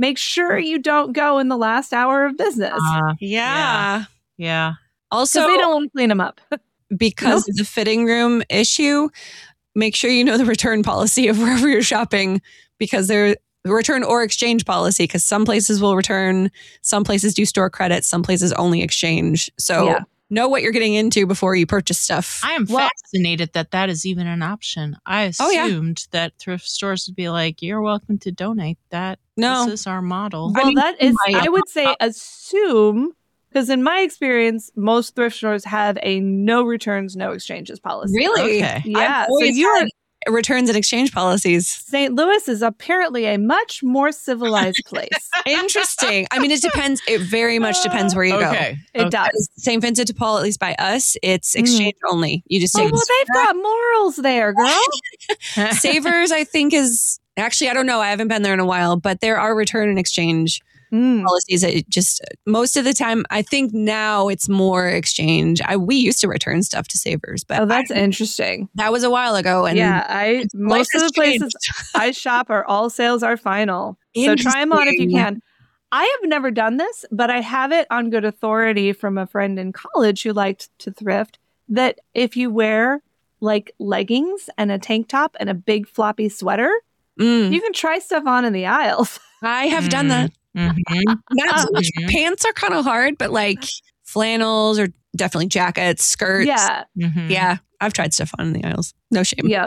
make sure you don't go in the last hour of business. Uh, Yeah. yeah. Also, Because they don't want to clean them up. because of the fitting room issue, make sure you know the return policy of wherever you're shopping, because they're return or exchange policy, because some places will return, some places do store credit, some places only exchange. So Yeah. know what you're getting into before you purchase stuff. I am Well- fascinated that that is even an option. I Oh, yeah. assumed that thrift stores would be like, you're welcome to donate that. No. This is our model. Well, mean, that is, my- I would say, assume, because in my experience, most thrift stores have a no returns, no exchanges policy. Really? Okay. Yeah. I've So always you're had returns and exchange policies. Saint Louis is apparently a much more civilized place. Interesting. I mean, it depends. It very much depends where you go. Okay. It okay. does. Saint Vincent de Paul, at least by us, it's exchange only. You just Oh, take well, they've got morals there, girl. Savers, I think, is actually, I don't know. I haven't been there in a while, but there are return and exchange Mm. policies that it just most of the time, I think now it's more exchange. I we used to return stuff to Savers, but Oh, that's I- interesting. that was a while ago. And yeah, I most of has the places changed. I shop are all sales are final. So try them on if you Interesting. can. I have never done this, but I have it on good authority from a friend in college who liked to thrift that if you wear like leggings and a tank top and a big floppy sweater, Mm, you can try stuff on in the aisles. I have done that. Mhm. Not so much. Mhm. Pants are kind of hard, but like flannels or definitely jackets, skirts. Yeah. Mhm. Yeah. I've tried stuff on in the aisles. No shame. Yeah.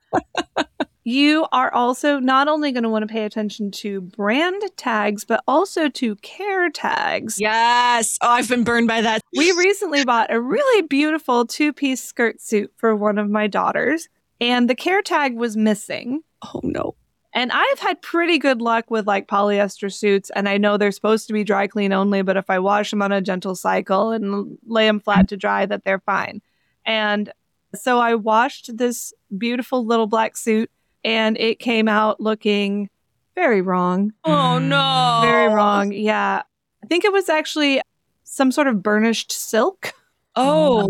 You are also not only going to want to pay attention to brand tags, but also to care tags. Yes. Oh, I've been burned by that. We recently bought a really beautiful two piece skirt suit for one of my daughters, and the care tag was missing. Oh, no. And I've had pretty good luck with like polyester suits, and I know they're supposed to be dry clean only, but if I wash them on a gentle cycle and lay them flat to dry, that they're fine. And so I washed this beautiful little black suit, and it came out looking very wrong. Oh, no. Very wrong. Yeah. I think it was actually some sort of burnished silk, Oh.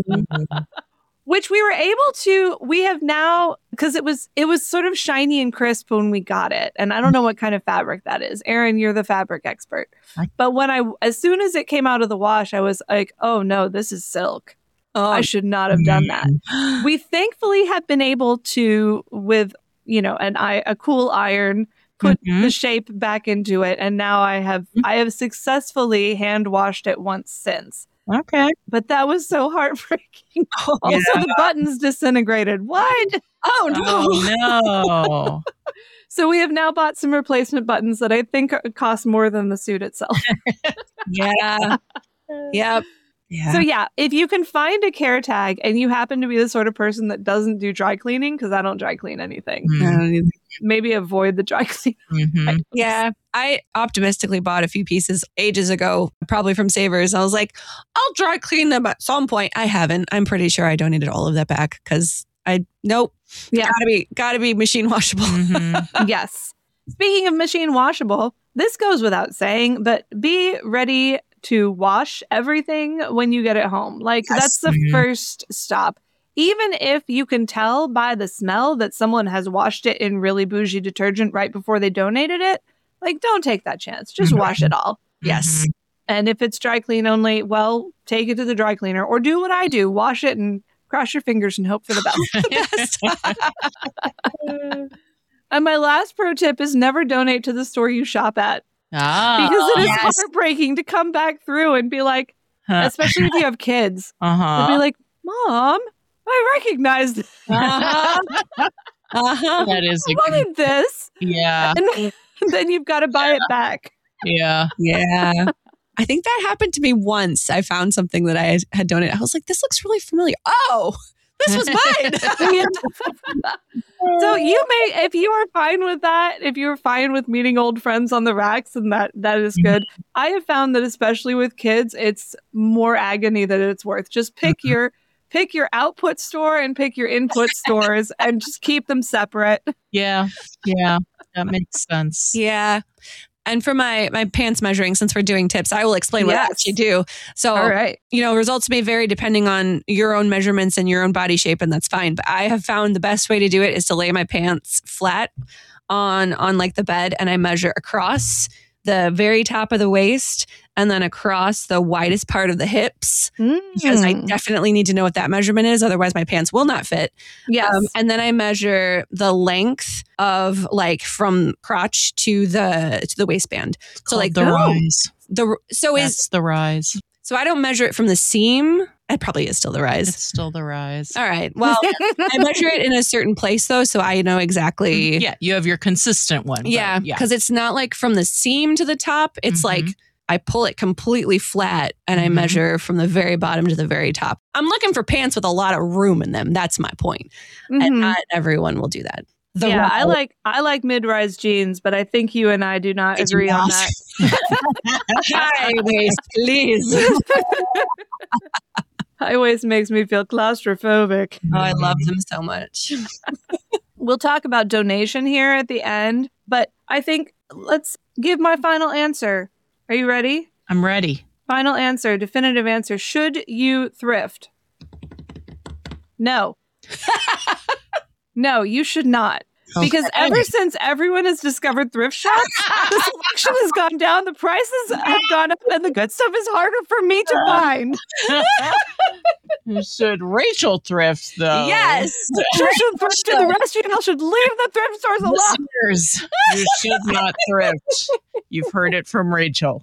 which we were able to, we have now, because it was, it was sort of shiny and crisp when we got it. And I don't know what kind of fabric that is. Erin, you're the fabric expert. But when I, as soon as it came out of the wash, I was like, oh no, this is silk. Oh. I should not have done that. We thankfully have been able to, with, you know, an I, a cool iron, put Mhm. the shape back into it. And now I have, I have successfully hand washed it once since. Okay. But that was so heartbreaking. Also, the buttons disintegrated. What? Oh, no. Oh, no. So we have now bought some replacement buttons that I think are- cost more than the suit itself. Yeah. Yep. Yeah. So yeah, if you can find a care tag and you happen to be the sort of person that doesn't do dry cleaning, because I don't dry clean anything, Mm, maybe avoid the dry clean. mhm. Yeah. I optimistically bought a few pieces ages ago, probably from Savers. I was like, I'll dry clean them at some point. I haven't. I'm pretty sure I donated all of that back because I, nope. Yeah. Gotta be, gotta be machine washable. Mhm. Yes. Speaking of machine washable, this goes without saying, but be ready to wash everything when you get it home. Like Yes. that's the Mhm. first stop. Even if you can tell by the smell that someone has washed it in really bougie detergent right before they donated it, like don't take that chance. Just Mhm. wash it all. Yes. And if it's dry clean only, well, take it to the dry cleaner or do what I do, wash it and cross your fingers and hope for the best. Best. And my last pro tip is never donate to the store you shop at. Ah. Because it is yes. heartbreaking to come back through and be like, Huh. especially if you have kids, to Uh-huh. be like, Mom, I recognize this. Uh-huh. Uh-huh. That is I a wanted this. yeah. And then you've got to buy it back. Yeah. Yeah. I think that happened to me once. I found something that I had- had donated. I was like, this looks really familiar. Oh, this was mine. So you may, if you are fine with that, if you're fine with meeting old friends on the racks, and that that is good. I have found that especially with kids, it's more agony than it's worth. Just pick your pick your output store and pick your input stores, and just keep them separate. Yeah. Yeah. That makes sense. Yeah. And for my my pants measuring, since we're doing tips, I will explain what I Yes. actually do. So, All right. you know, results may vary depending on your own measurements and your own body shape, and that's fine. But I have found the best way to do it is to lay my pants flat on on like the bed, and I measure across the very top of the waist and then across the widest part of the hips because I Mm. definitely need to know what that measurement is. Otherwise, my pants will not fit. Yes. Um, and then I measure the length of like from crotch to the to the waistband. So Called like the the, rise. the so is That's the rise. so I don't measure it from the seam. It probably is still the rise. It's still the rise. All right. Well, I measure it in a certain place though, so I know exactly. Yeah, you have your consistent one. but Yeah, yeah. because it's not like from the seam to the top. It's Mhm. like I pull it completely flat and I Mhm. measure from the very bottom to the very top. I'm looking for pants with a lot of room in them. That's my point. And Mhm. not everyone will do that. The yeah, I round- like I like mid-rise jeans, but I think you and I do not I do agree on not. that. high waist, please. High waist makes me feel claustrophobic. Oh, I love them so much. We'll talk about donation here at the end, but I think let's give my final answer. Are you ready? I'm ready. Final answer, definitive answer. Should you thrift? No. No, you should not. Because Okay. ever since everyone has discovered thrift shops, the selection has gone down, the prices have gone up, and the good stuff is harder for me to find. You should Rachel thrift though. Yes. You should thrift to the rest of y'all should leave the thrift stores alone. Listeners, you should not thrift. You've heard it from Rachel.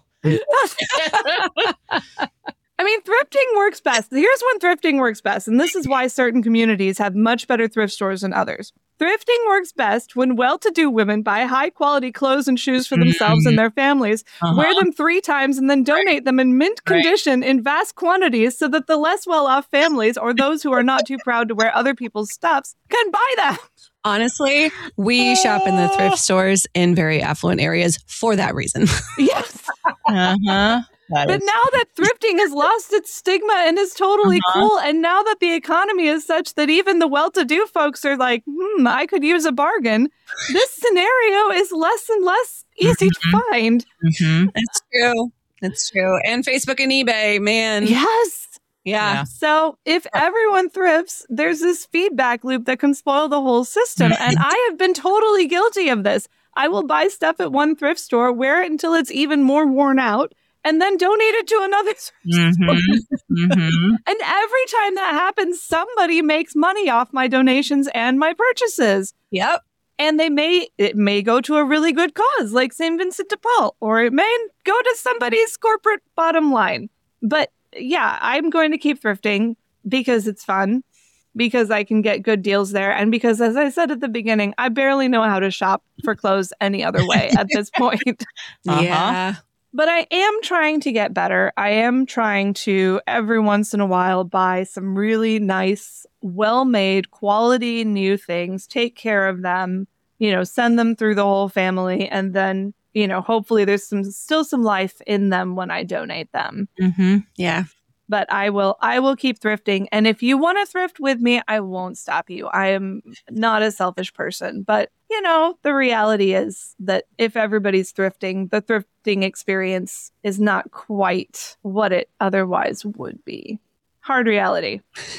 I mean, thrifting works best. Here's when thrifting works best, and this is why certain communities have much better thrift stores than others. Thrifting works best when well-to-do women buy high-quality clothes and shoes for themselves and their families, Uh-huh. wear them three times, and then donate them in mint Right. condition in vast quantities so that the less well-off families or those who are not too proud to wear other people's stuffs can buy them. Honestly, we shop in the thrift stores in very affluent areas for that reason. Yes. Uh-huh. That But is- now that thrifting has lost its stigma and is totally Uh-huh. cool, and now that the economy is such that even the well-to-do folks are like, hmm, I could use a bargain, this scenario is less and less easy to find. Mhm. It's true. It's true. And Facebook and eBay, man. Yes. Yeah. Yeah. So if everyone thrifts, there's this feedback loop that can spoil the whole system. And I have been totally guilty of this. I will buy stuff at one thrift store, wear it until it's even more worn out, and then donate it to another thrift store. Mhm. Mhm. And every time that happens, somebody makes money off my donations and my purchases. Yep. And they may, it may go to a really good cause like Saint Vincent de Paul, or it may go to somebody's corporate bottom line. But yeah, I'm going to keep thrifting because it's fun, because I can get good deals there. And because, as I said at the beginning, I barely know how to shop for clothes any other way at this point. Uh-huh. Yeah. But I am trying to get better. I am trying to every once in a while buy some really nice, well-made, quality new things, take care of them, you know, send them through the whole family, and then, you know, hopefully there's some still some life in them when I donate them. Mhm. Yeah. But I will I will keep thrifting, and if you want to thrift with me, I won't stop you. I am not a selfish person, but you know, the reality is that if everybody's thrifting, the thrifting experience is not quite what it otherwise would be. Hard reality.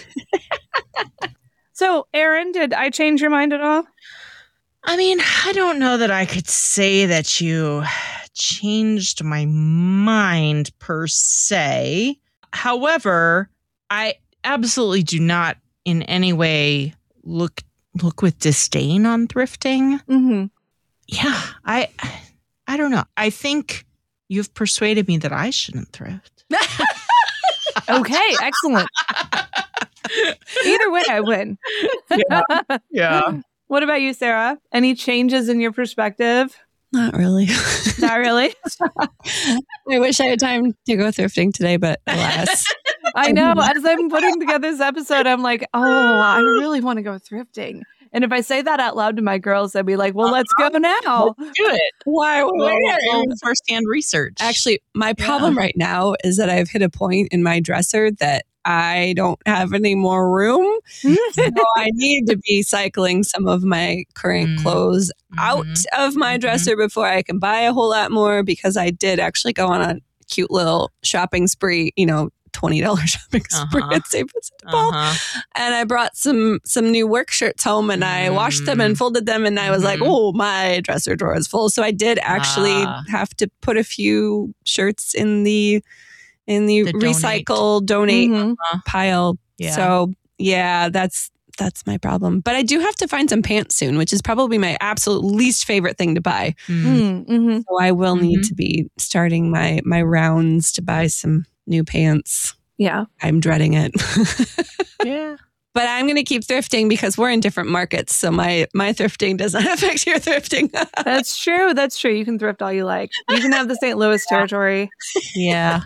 So, Erin, did I change your mind at all? I mean, I don't know that I could say that you changed my mind per se. However, I absolutely do not in any way look look with disdain on thrifting. Mm-hmm. Yeah, I I don't know. I think you've persuaded me that I shouldn't thrift. Okay, excellent. Either way, I win. Yeah. Yeah. What about you, Sarah? Any changes in your perspective? Not really. Not really. I wish I had time to go thrifting today, but alas. I know. As I'm putting together this episode, I'm like, oh, I really want to go thrifting. And if I say that out loud to my girls, they'd be like, well, let's go now. Do it. Why? Well, well, first-hand research. Actually, my problem right now is that I've hit a point in my dresser that I don't have any more room. So I need to be cycling some of my current Mm. clothes out Mhm. of my Mhm. dresser before I can buy a whole lot more, because I did actually go on a cute little shopping spree, you know, twenty dollars shopping spree Uh-huh. at St. Vincent de Paul. Uh-huh. And I brought some some new work shirts home and I washed them and folded them. And I was like, Mhm. oh, my dresser drawer is full. So I did actually Ah. have to put a few shirts in the in the, The donate. recycle donate Mhm. pile. Yeah. So yeah, that's that's my problem. But I do have to find some pants soon, which is probably my absolute least favorite thing to buy. Mm. Mm-hmm. So I will need Mhm. to be starting my my rounds to buy some new pants. Yeah. I'm dreading it. Yeah. But I'm going to keep thrifting because we're in different markets. So my my thrifting does not affect your thrifting. That's true. That's true. You can thrift all you like. You can have the Saint Louis territory. Yeah.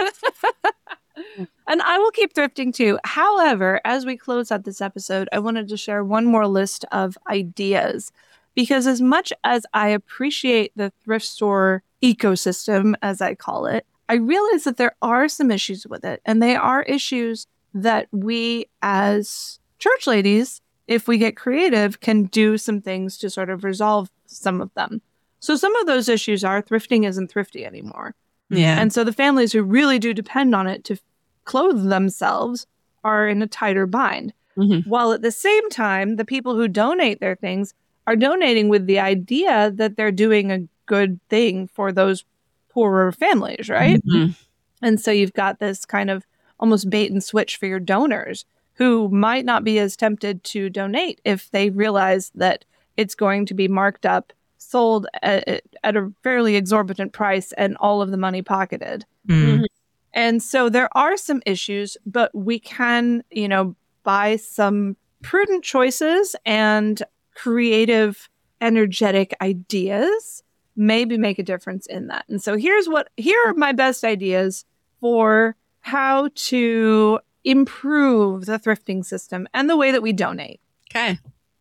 And I will keep thrifting too. However, as we close out this episode, I wanted to share one more list of ideas because as much as I appreciate the thrift store ecosystem, as I call it, I realize that there are some issues with it. And they are issues that we as church ladies, if we get creative, can do some things to sort of resolve some of them. So some of those issues are thrifting isn't thrifty anymore. Yeah. And so the families who really do depend on it to clothe themselves are in a tighter bind. Mhm. While at the same time, the people who donate their things are donating with the idea that they're doing a good thing for those poorer families, right? Mhm. And so you've got this kind of almost bait and switch for your donors who might not be as tempted to donate if they realize that it's going to be marked up, sold at, at a fairly exorbitant price, and all of the money pocketed. Mm. And so there are some issues, but we can, you know, by some prudent choices and creative, energetic ideas, maybe make a difference in that. And so here's what, here are my best ideas for how to improve the thrifting system and the way that we donate. Okay.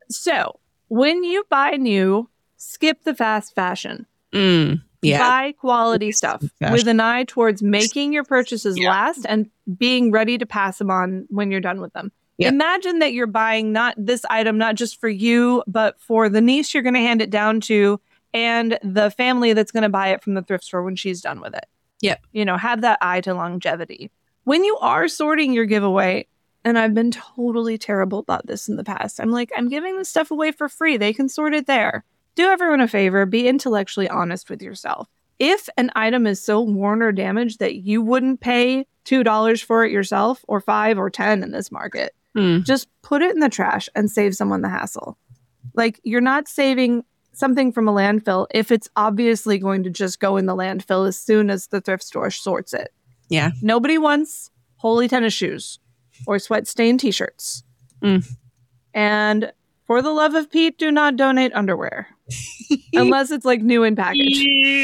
So when you buy new, skip the fast fashion. Mm. Yeah. Buy quality stuff Fashion. with an eye towards making your purchases Yeah. last and being ready to pass them on when you're done with them. Yeah. Imagine that you're buying not this item, not just for you, but for the niece you're going to hand it down to and the family that's going to buy it from the thrift store when she's done with it. Yep. You know, have that eye to longevity. When you are sorting your giveaway, and I've been totally terrible about this in the past, I'm like, I'm giving this stuff away for free. They can sort it there. Do everyone a favor, be intellectually honest with yourself. If an item is so worn or damaged that you wouldn't pay two dollars for it yourself, or five or ten in this market, Mm. just put it in the trash and save someone the hassle. Like, you're not saving something from a landfill if it's obviously going to just go in the landfill as soon as the thrift store sorts it. Yeah. Nobody wants holy tennis shoes or sweat-stained t-shirts. Mm. And for the love of Pete, do not donate underwear. Unless it's like new in package.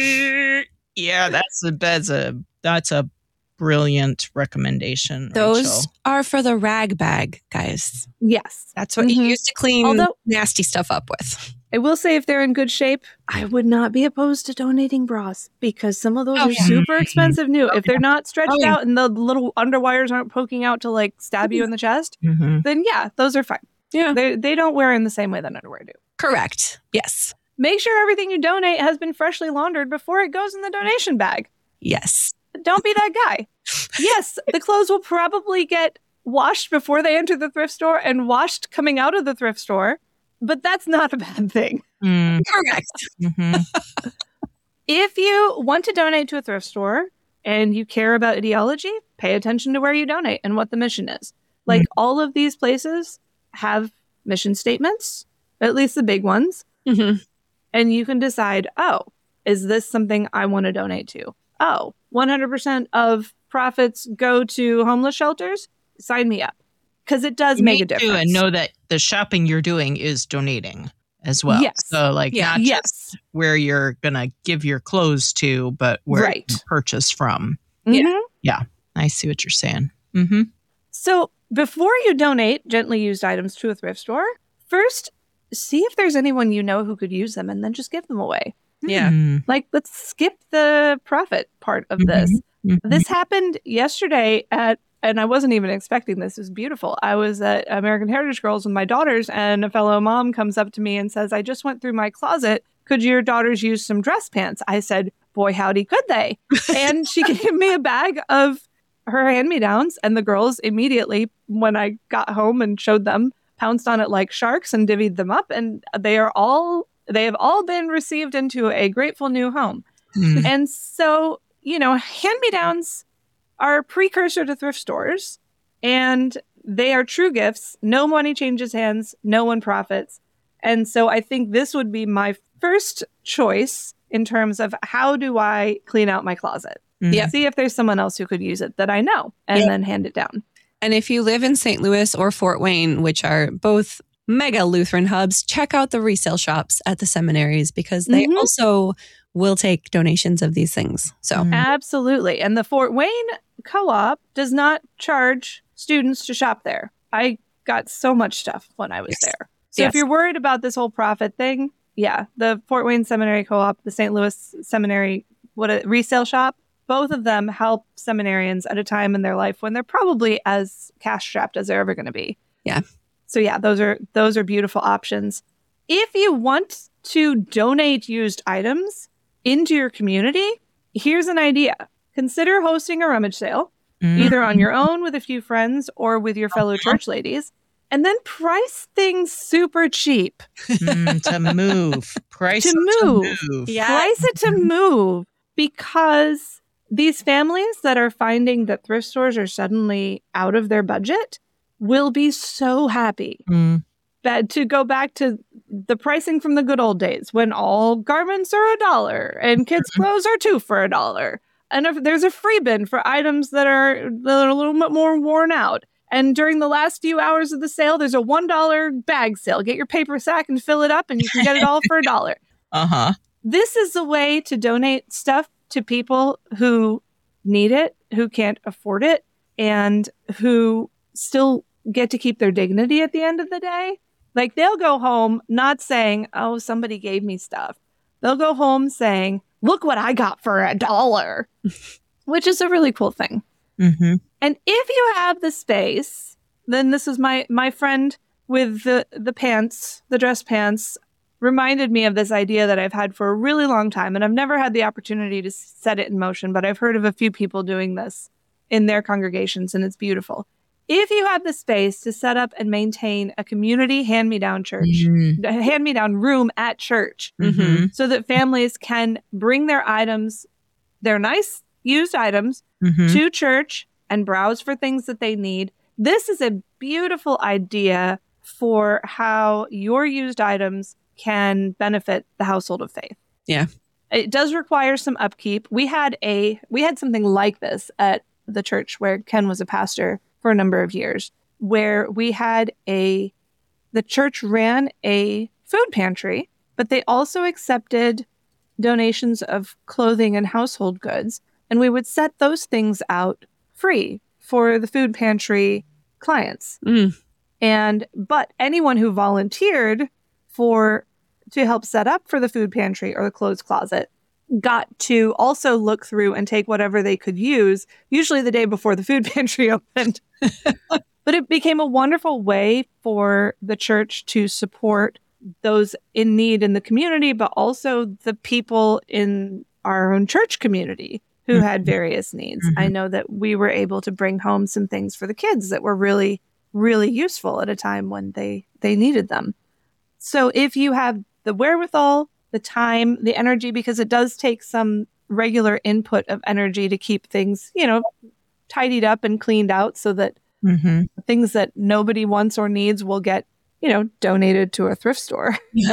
Yeah, that's a that's a that's a brilliant recommendation. Those Rachel. are for the rag bag, guys. Yes. That's what you Mhm. used to clean Although- nasty stuff up with. I will say if they're in good shape, I would not be opposed to donating bras because some of those Oh, are yeah. super expensive new. If they're not stretched Oh, yeah. out and the little underwires aren't poking out to like stab you in the chest, Mhm. then yeah, those are fine. Yeah. They they don't wear in the same way that underwear do. Correct. Yes. Make sure everything you donate has been freshly laundered before it goes in the donation bag. Yes. Don't be that guy. Yes, the clothes will probably get washed before they enter the thrift store and washed coming out of the thrift store, but that's not a bad thing. Mm, Correct. mhm. If you want to donate to a thrift store and you care about ideology, pay attention to where you donate and what the mission is. Like all of these places have mission statements, at least the big ones, hmm and you can decide, oh, is this something I want to donate to? Oh, one hundred percent of profits go to homeless shelters? Sign me up. Because it does You make need a to, difference. and know that the shopping you're doing is donating as well. Yes. So like Yeah. not yes. just where you're gonna give your clothes to, but where Right. you purchase from. Mhm. I see what you're saying. Mm-hmm. So before you donate gently used items to a thrift store, first see if there's anyone you know who could use them and then just give them away. Yeah. Mm-hmm. Like, let's skip the profit part of this. This happened yesterday at, and I wasn't even expecting this. It was beautiful. I was at American Heritage Girls with my daughters, and a fellow mom comes up to me and says, I just went through my closet. Could your daughters use some dress pants? I said, boy, howdy, could they? And she gave me a bag of her hand-me-downs, and the girls immediately, when I got home and showed them, pounced on it like sharks and divvied them up, and they are all they have all been received into a grateful new home. Mm. And so, you know, hand-me-downs are a precursor to thrift stores, and they are true gifts. No money changes hands, no one profits. And so I think this would be my first choice in terms of how do I clean out my closet? Mm. Yeah. See if there's someone else who could use it that I know, and Yeah. then hand it down. And if you live in Saint Louis or Fort Wayne, which are both mega Lutheran hubs, check out the resale shops at the seminaries because they Mhm. also will take donations of these things. So Mm. Absolutely. And the Fort Wayne Co-op does not charge students to shop there. I got so much stuff when I was Yes. there. So Yes. if you're worried about this whole profit thing, yeah, the Fort Wayne Seminary Co-op, the Saint Louis Seminary, what a resale shop, both of them help seminarians at a time in their life when they're probably as cash strapped as they're ever going to be. Yeah. So yeah, those are those are beautiful options. If you want to donate used items into your community, here's an idea. Consider hosting a rummage sale, Mm. either on your own with a few friends or with your fellow Uh-huh. church ladies, and then price things super cheap. Mm, to move. Price To to move. move. Yeah. Price it to move, because these families that are finding that thrift stores are suddenly out of their budget will be so happy. Mm. That to go back to the pricing from the good old days when all garments are a dollar and kids' clothes are two for a dollar. And if there's a free bin for items that are, that are a little bit more worn out. And during the last few hours of the sale, there's a one dollar bag sale. Get your paper sack and fill it up and you can get it all for a dollar. Uh-huh. This is a way to donate stuff to people who need it, who can't afford it, and who still get to keep their dignity at the end of the day. Like, they'll go home not saying, oh, somebody gave me stuff. They'll go home saying, look what I got for a dollar, which is a really cool thing. Mm-hmm. And if you have the space, then this is my my friend with the, the pants, the dress pants, reminded me of this idea that I've had for a really long time. And I've never had the opportunity to set it in motion, but I've heard of a few people doing this in their congregations, and it's beautiful. If you have the space to set up and maintain a community hand-me-down church, Mm-hmm. a hand-me-down room at church, Mm-hmm. so that families can bring their items, their nice used items, Mm-hmm. to church and browse for things that they need. This is a beautiful idea for how your used items can benefit the household of faith. Yeah. It does require some upkeep. We had a we had something like this at the church where Ken was a pastor for a number of years, where we had a the church ran a food pantry, but they also accepted donations of clothing and household goods. And we would set those things out free for the food pantry clients. Mm. And but anyone who volunteered for to help set up for the food pantry or the clothes closet got to also look through and take whatever they could use, usually the day before the food pantry opened. But it became a wonderful way for the church to support those in need in the community, but also the people in our own church community who Mm-hmm. had various needs. Mhm. I know that we were able to bring home some things for the kids that were really, really useful at a time when they, they needed them. So if you have the wherewithal, the time, the energy, because it does take some regular input of energy to keep things, you know, tidied up and cleaned out so that Mm-hmm. things that nobody wants or needs will get, you know, donated to a thrift store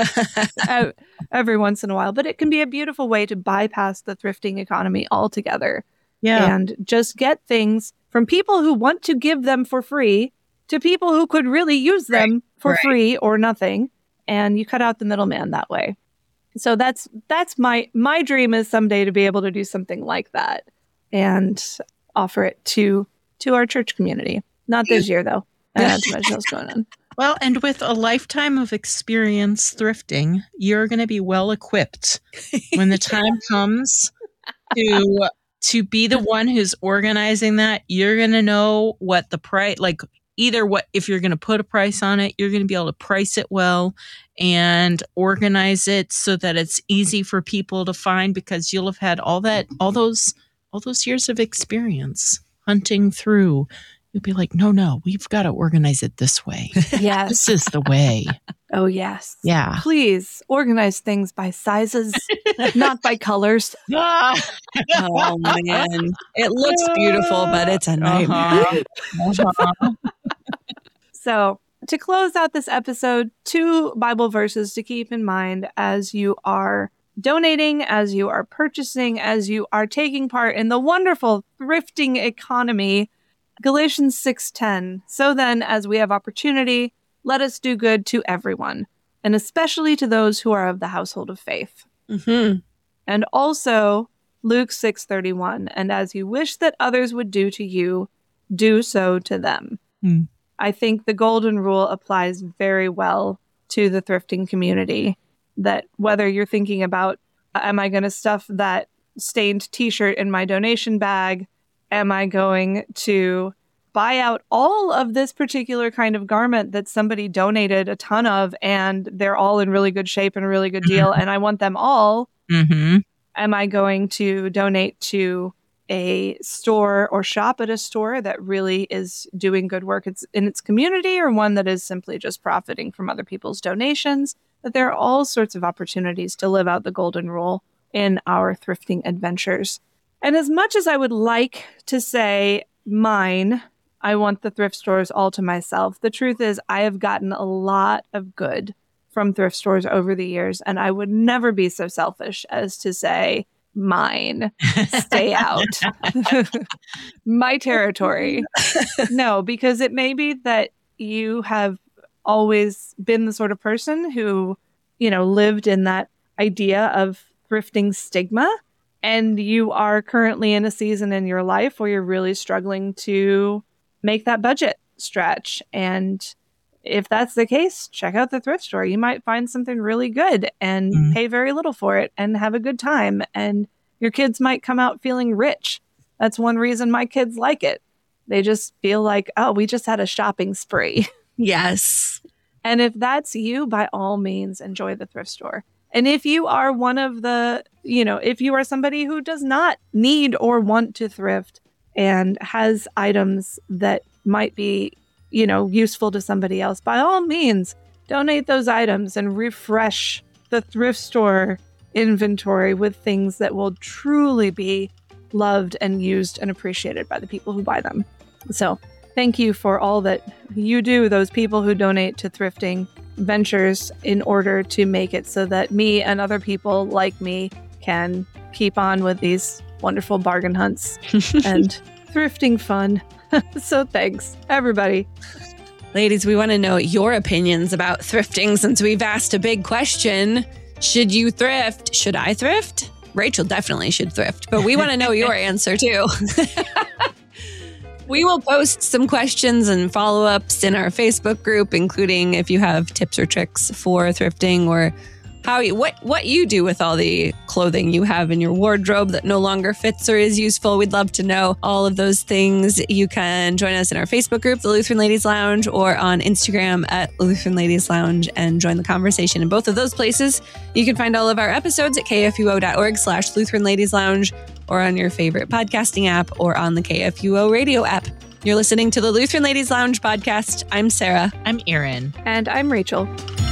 uh, every once in a while. But it can be a beautiful way to bypass the thrifting economy altogether Yeah. and just get things from people who want to give them for free to people who could really use them for right. free or nothing. And you cut out the middleman that way. So that's that's my my dream is someday to be able to do something like that and offer it to to our church community. Not this year though. I have too much else going on. Well, and with a lifetime of experience thrifting, you're going to be well equipped when the time comes to to be the one who's organizing that. You're going to know what the price, like either what, if you're going to put a price on it, you're going to be able to price it well and organize it so that it's easy for people to find because you'll have had all that, all those, all those years of experience. hunting through, you'll be like, no, no, we've got to organize it this way. Yes. This is the way. Oh, yes. Yeah. Please organize things by sizes, not by colors. Ah. Oh, man. It looks beautiful, but it's a nightmare. Uh-huh. Uh-huh. So, to close out this episode, two Bible verses to keep in mind as you are donating, as you are purchasing, as you are taking part in the wonderful thrifting economy. Galatians six ten. So then, as we have opportunity, let us do good to everyone, and especially to those who are of the household of faith. Mm-hmm. And also Luke six thirty-one. And as you wish that others would do to you, do so to them. Hmm. I think the golden rule applies very well to the thrifting community, that whether you're thinking about, am I going to stuff that stained t-shirt in my donation bag? Am I going to buy out all of this particular kind of garment that somebody donated a ton of and they're all in really good shape and a really good deal and I want them all? Mm-hmm. Am I going to donate to a store or shop at a store that really is doing good work in its community, or one that is simply just profiting from other people's donations? But there are all sorts of opportunities to live out the golden rule in our thrifting adventures. And as much as I would like to say mine, I want the thrift stores all to myself, the truth is I have gotten a lot of good from thrift stores over the years, and I would never be so selfish as to say, mine, stay out, my territory. No, because it may be that you have always been the sort of person who, you know, lived in that idea of thrifting stigma, and you are currently in a season in your life where you're really struggling to make that budget stretch. And if that's the case, check out the thrift store. You might find something really good and mm. pay very little for it and have a good time. And your kids might come out feeling rich. That's one reason my kids like it. They just feel like, oh, we just had a shopping spree. Yes. And if that's you, by all means, enjoy the thrift store. And if you are one of the, you know, if you are somebody who does not need or want to thrift and has items that might be, you know, useful to somebody else, by all means, donate those items and refresh the thrift store inventory with things that will truly be loved and used and appreciated by the people who buy them. So thank you for all that you do, those people who donate to thrifting ventures in order to make it so that me and other people like me can keep on with these wonderful bargain hunts and thrifting fun. So thanks, everybody. Ladies, we want to know your opinions about thrifting since we've asked a big question. Should you thrift? Should I thrift? Rachel definitely should thrift, but we want to know your answer too. We will post some questions and follow-ups in our Facebook group, including if you have tips or tricks for thrifting, or how you, what what you do with all the clothing you have in your wardrobe that no longer fits or is useful. We'd love to know all of those things. You can join us in our Facebook group, the Lutheran Ladies Lounge, or on Instagram at Lutheran Ladies Lounge, and join the conversation in both of those places. You can find all of our episodes at kfuo.org slash Lutheran Ladies Lounge, or on your favorite podcasting app, or on the K F U O radio app. You're listening to the Lutheran Ladies Lounge podcast. I'm Sarah. I'm Erin. And I'm Rachel.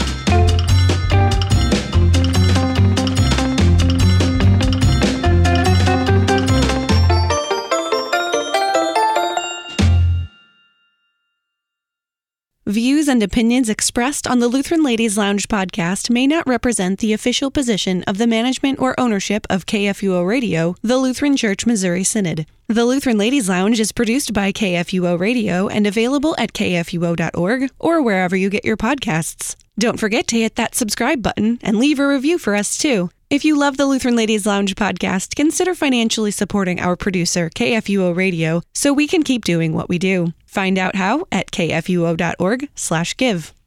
Views and opinions expressed on the Lutheran Ladies Lounge podcast may not represent the official position of the management or ownership of K F U O Radio, the Lutheran Church Missouri Synod. The Lutheran Ladies Lounge is produced by K F U O Radio and available at k f u o dot org or wherever you get your podcasts. Don't forget to hit that subscribe button and leave a review for us too. If you love the Lutheran Ladies Lounge podcast, consider financially supporting our producer, K F U O Radio, so we can keep doing what we do. Find out how at k f u o dot org slash give.